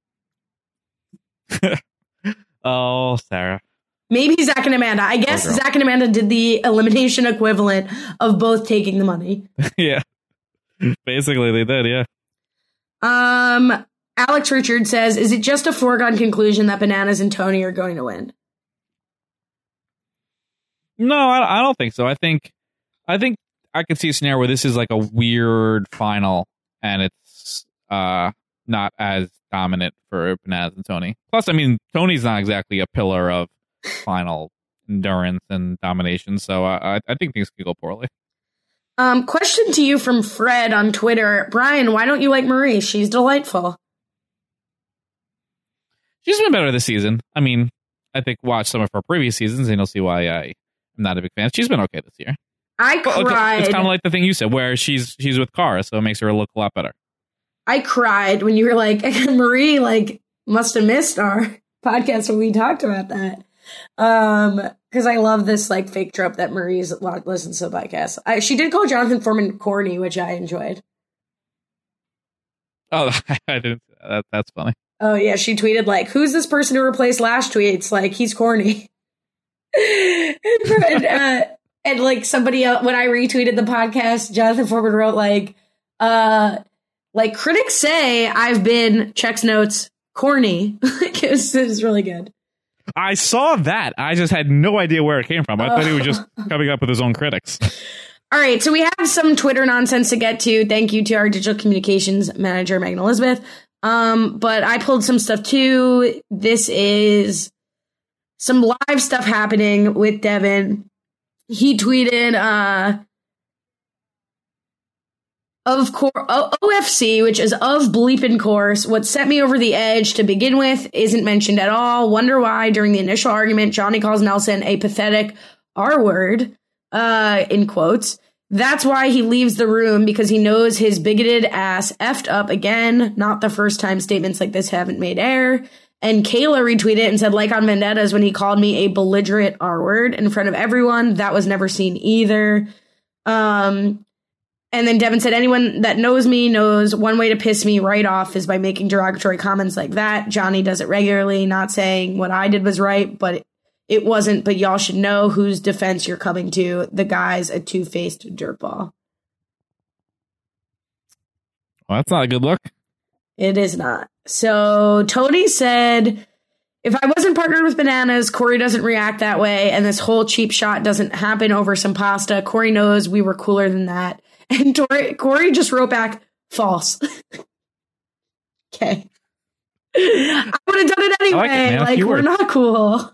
Oh, Sarah. Maybe Zach and Amanda. I guess Zach and Amanda did the elimination equivalent of both taking the money. Yeah. Basically, they did, yeah. Alex Richard says, is it just a foregone conclusion that Bananas and Tony are going to win? No, I don't think so. I think I could see a scenario where this is like a weird final and it's not as dominant for Bananas and Tony. Plus, I mean, Tony's not exactly a pillar of final endurance and domination, so I think things could go poorly. Question to you from Fred on Twitter. Brian, why don't you like Marie? She's delightful. She's been better this season. I mean, I think watch some of her previous seasons and you'll see why I'm not a big fan. She's been okay this year. I cried. It's kind of like the thing you said, where she's with Cara, so it makes her look a lot better. I cried when you were like, Marie, like, must have missed our podcast when we talked about that. Because I love this like fake trope that Marie's listens to the podcast. She did call Jonathan Foreman corny, which I enjoyed. Oh, I didn't. That's funny. Oh yeah, she tweeted like, "Who's this person who replaced Lash tweets? Like he's corny." and like somebody else, when I retweeted the podcast, Jonathan Foreman wrote like critics say I've been checks notes corny. it was really good. I saw that. I just had no idea where it came from. I thought he was just coming up with his own critics. All right, so we have some Twitter nonsense to get to. Thank you to our digital communications manager, Megan Elizabeth. But I pulled some stuff too. This is some live stuff happening with Devin. He tweeted OFC, which is of bleeping course. What set me over the edge to begin with isn't mentioned at all. Wonder why during the initial argument, Johnny calls Nelson a pathetic R word, in quotes. That's why he leaves the room, because he knows his bigoted ass effed up again. Not the first time statements like this haven't made air. And Kayla retweeted and said, like on Vendettas, when he called me a belligerent R word in front of everyone, that was never seen either. And then Devin said, anyone that knows me knows one way to piss me right off is by making derogatory comments like that. Johnny does it regularly, not saying what I did was right, but it wasn't. But y'all should know whose defense you're coming to. The guy's a two-faced dirtball. Well, that's not a good look. It is not. So Tony said, if I wasn't partnered with Bananas, Corey doesn't react that way, and this whole cheap shot doesn't happen over some pasta. Corey knows we were cooler than that. And Corey just wrote back, false. Okay. I would have done it anyway. Like we're not cool.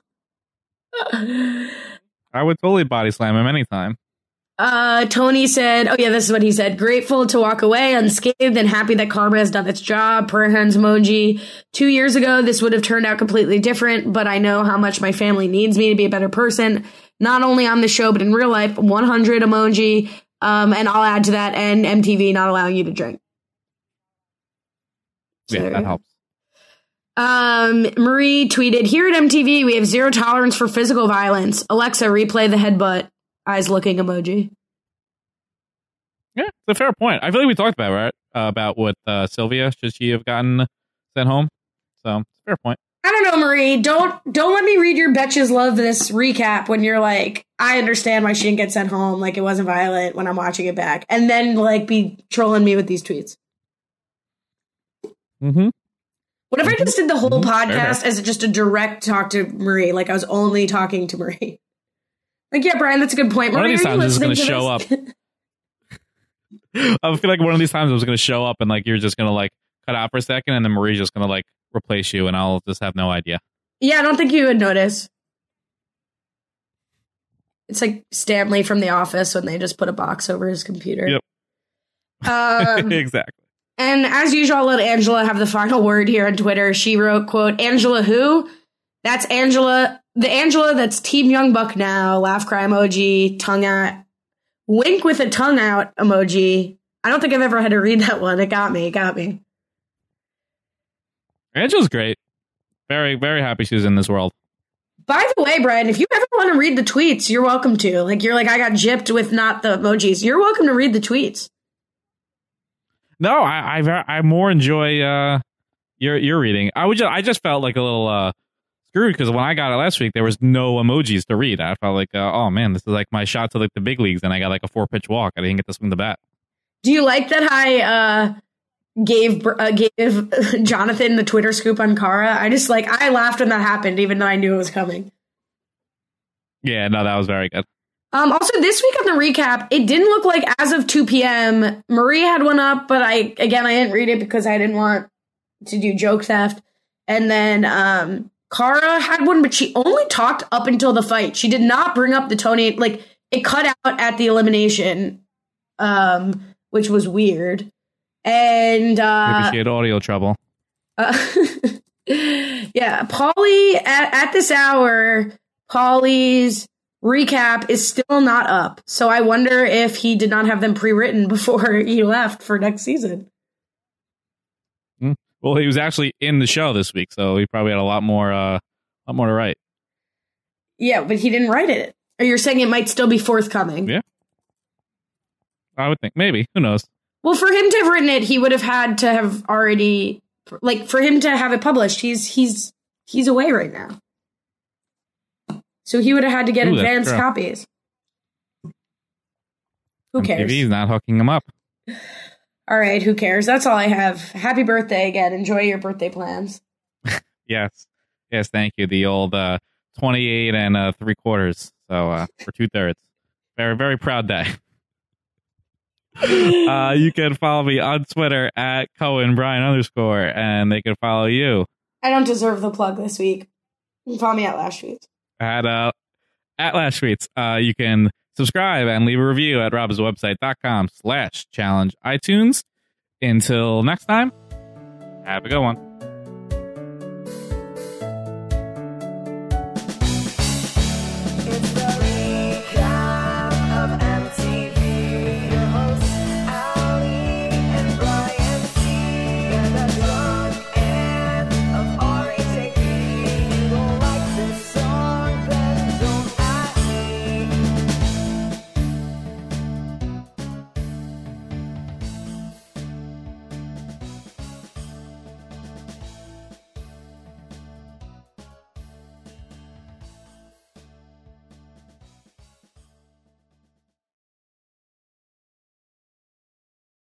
I would totally body slam him anytime. Tony said, oh yeah, this is what he said. Grateful to walk away unscathed and happy that karma has done its job. Prayer hands emoji. 2 years ago, this would have turned out completely different, but I know how much my family needs me to be a better person. Not only on the show, but in real life. 100 emoji. And I'll add to that, and MTV not allowing you to drink. So yeah, that helps. Marie tweeted, here at MTV, we have zero tolerance for physical violence. Alexa, replay the headbutt. Eyes looking emoji. Yeah, it's a fair point. I feel like we talked about, right? About what Sylvia, should she have gotten sent home? So, it's a fair point. I don't know, Marie. Don't let me read your Betches Love This recap when you're like, I understand why she didn't get sent home. Like, it wasn't violent when I'm watching it back. And then, like, be trolling me with these tweets. Mm-hmm. What if I just did the whole podcast as just a direct talk to Marie? Like, I was only talking to Marie. Like, yeah, Brian, that's a good point. One of these times is going to show up. I feel like one of these times I was going to show up and, like, you're just going to, like, cut out for a second, and then Marie's just going to, like, replace you, and I'll just have no idea. Yeah, I don't think you would notice. It's like Stanley from The Office when they just put a box over his computer. Yep. Exactly. And as usual, I'll let Angela have the final word here on Twitter. She wrote, quote, Angela who? That's Angela, the Angela that's Team Young Buck now. Laugh cry emoji, tongue out. Wink with a tongue out emoji. I don't think I've ever had to read that one. It got me. Angela's great. Very, very happy she's in this world. By the way, Brian, if you ever want to read the tweets, you're welcome to. Like, you're like, I got gypped with not the emojis. You're welcome to read the tweets. No, I more enjoy your reading. I just felt like a little screwed because when I got it last week, there was no emojis to read. I felt like, oh man, this is like my shot to like the big leagues, and I got like a 4-pitch walk. I didn't get to swing the bat. Do you like that I gave Jonathan the Twitter scoop on Cara? I laughed when that happened, even though I knew it was coming. Yeah, no, that was very good. Also, this week on the recap, it didn't look like as of 2 p.m. Marie had one up, but I didn't read it because I didn't want to do joke theft. And then Cara had one, but she only talked up until the fight. She did not bring up the Tony. Like, it cut out at the elimination, which was weird. And maybe she had audio trouble. Yeah, Paulie at this hour, Paulie's recap is still not up. So I wonder if he did not have them pre-written before he left for next season. Well, he was actually in the show this week, so he probably had a lot more to write. Yeah, but he didn't write it. Or you're saying it might still be forthcoming? Yeah. I would think. Maybe. Who knows? Well, for him to have written it, he would have had to have already, like, for him to have it published, he's away right now. So he would have had to get advanced copies. Who cares? He's not hooking him up. All right, who cares? That's all I have. Happy birthday again. Enjoy your birthday plans. Yes. Yes, thank you. The old 28 and 3/4. So for 2/3. Very, very proud day. You can follow me on Twitter at @CohenBrian_, and they can follow you. I don't deserve the plug this week. You can follow me at Last Tweets. At Last Tweets. You can subscribe and leave a review at robhasawebsite.com/challenge iTunes. Until next time, have a good one.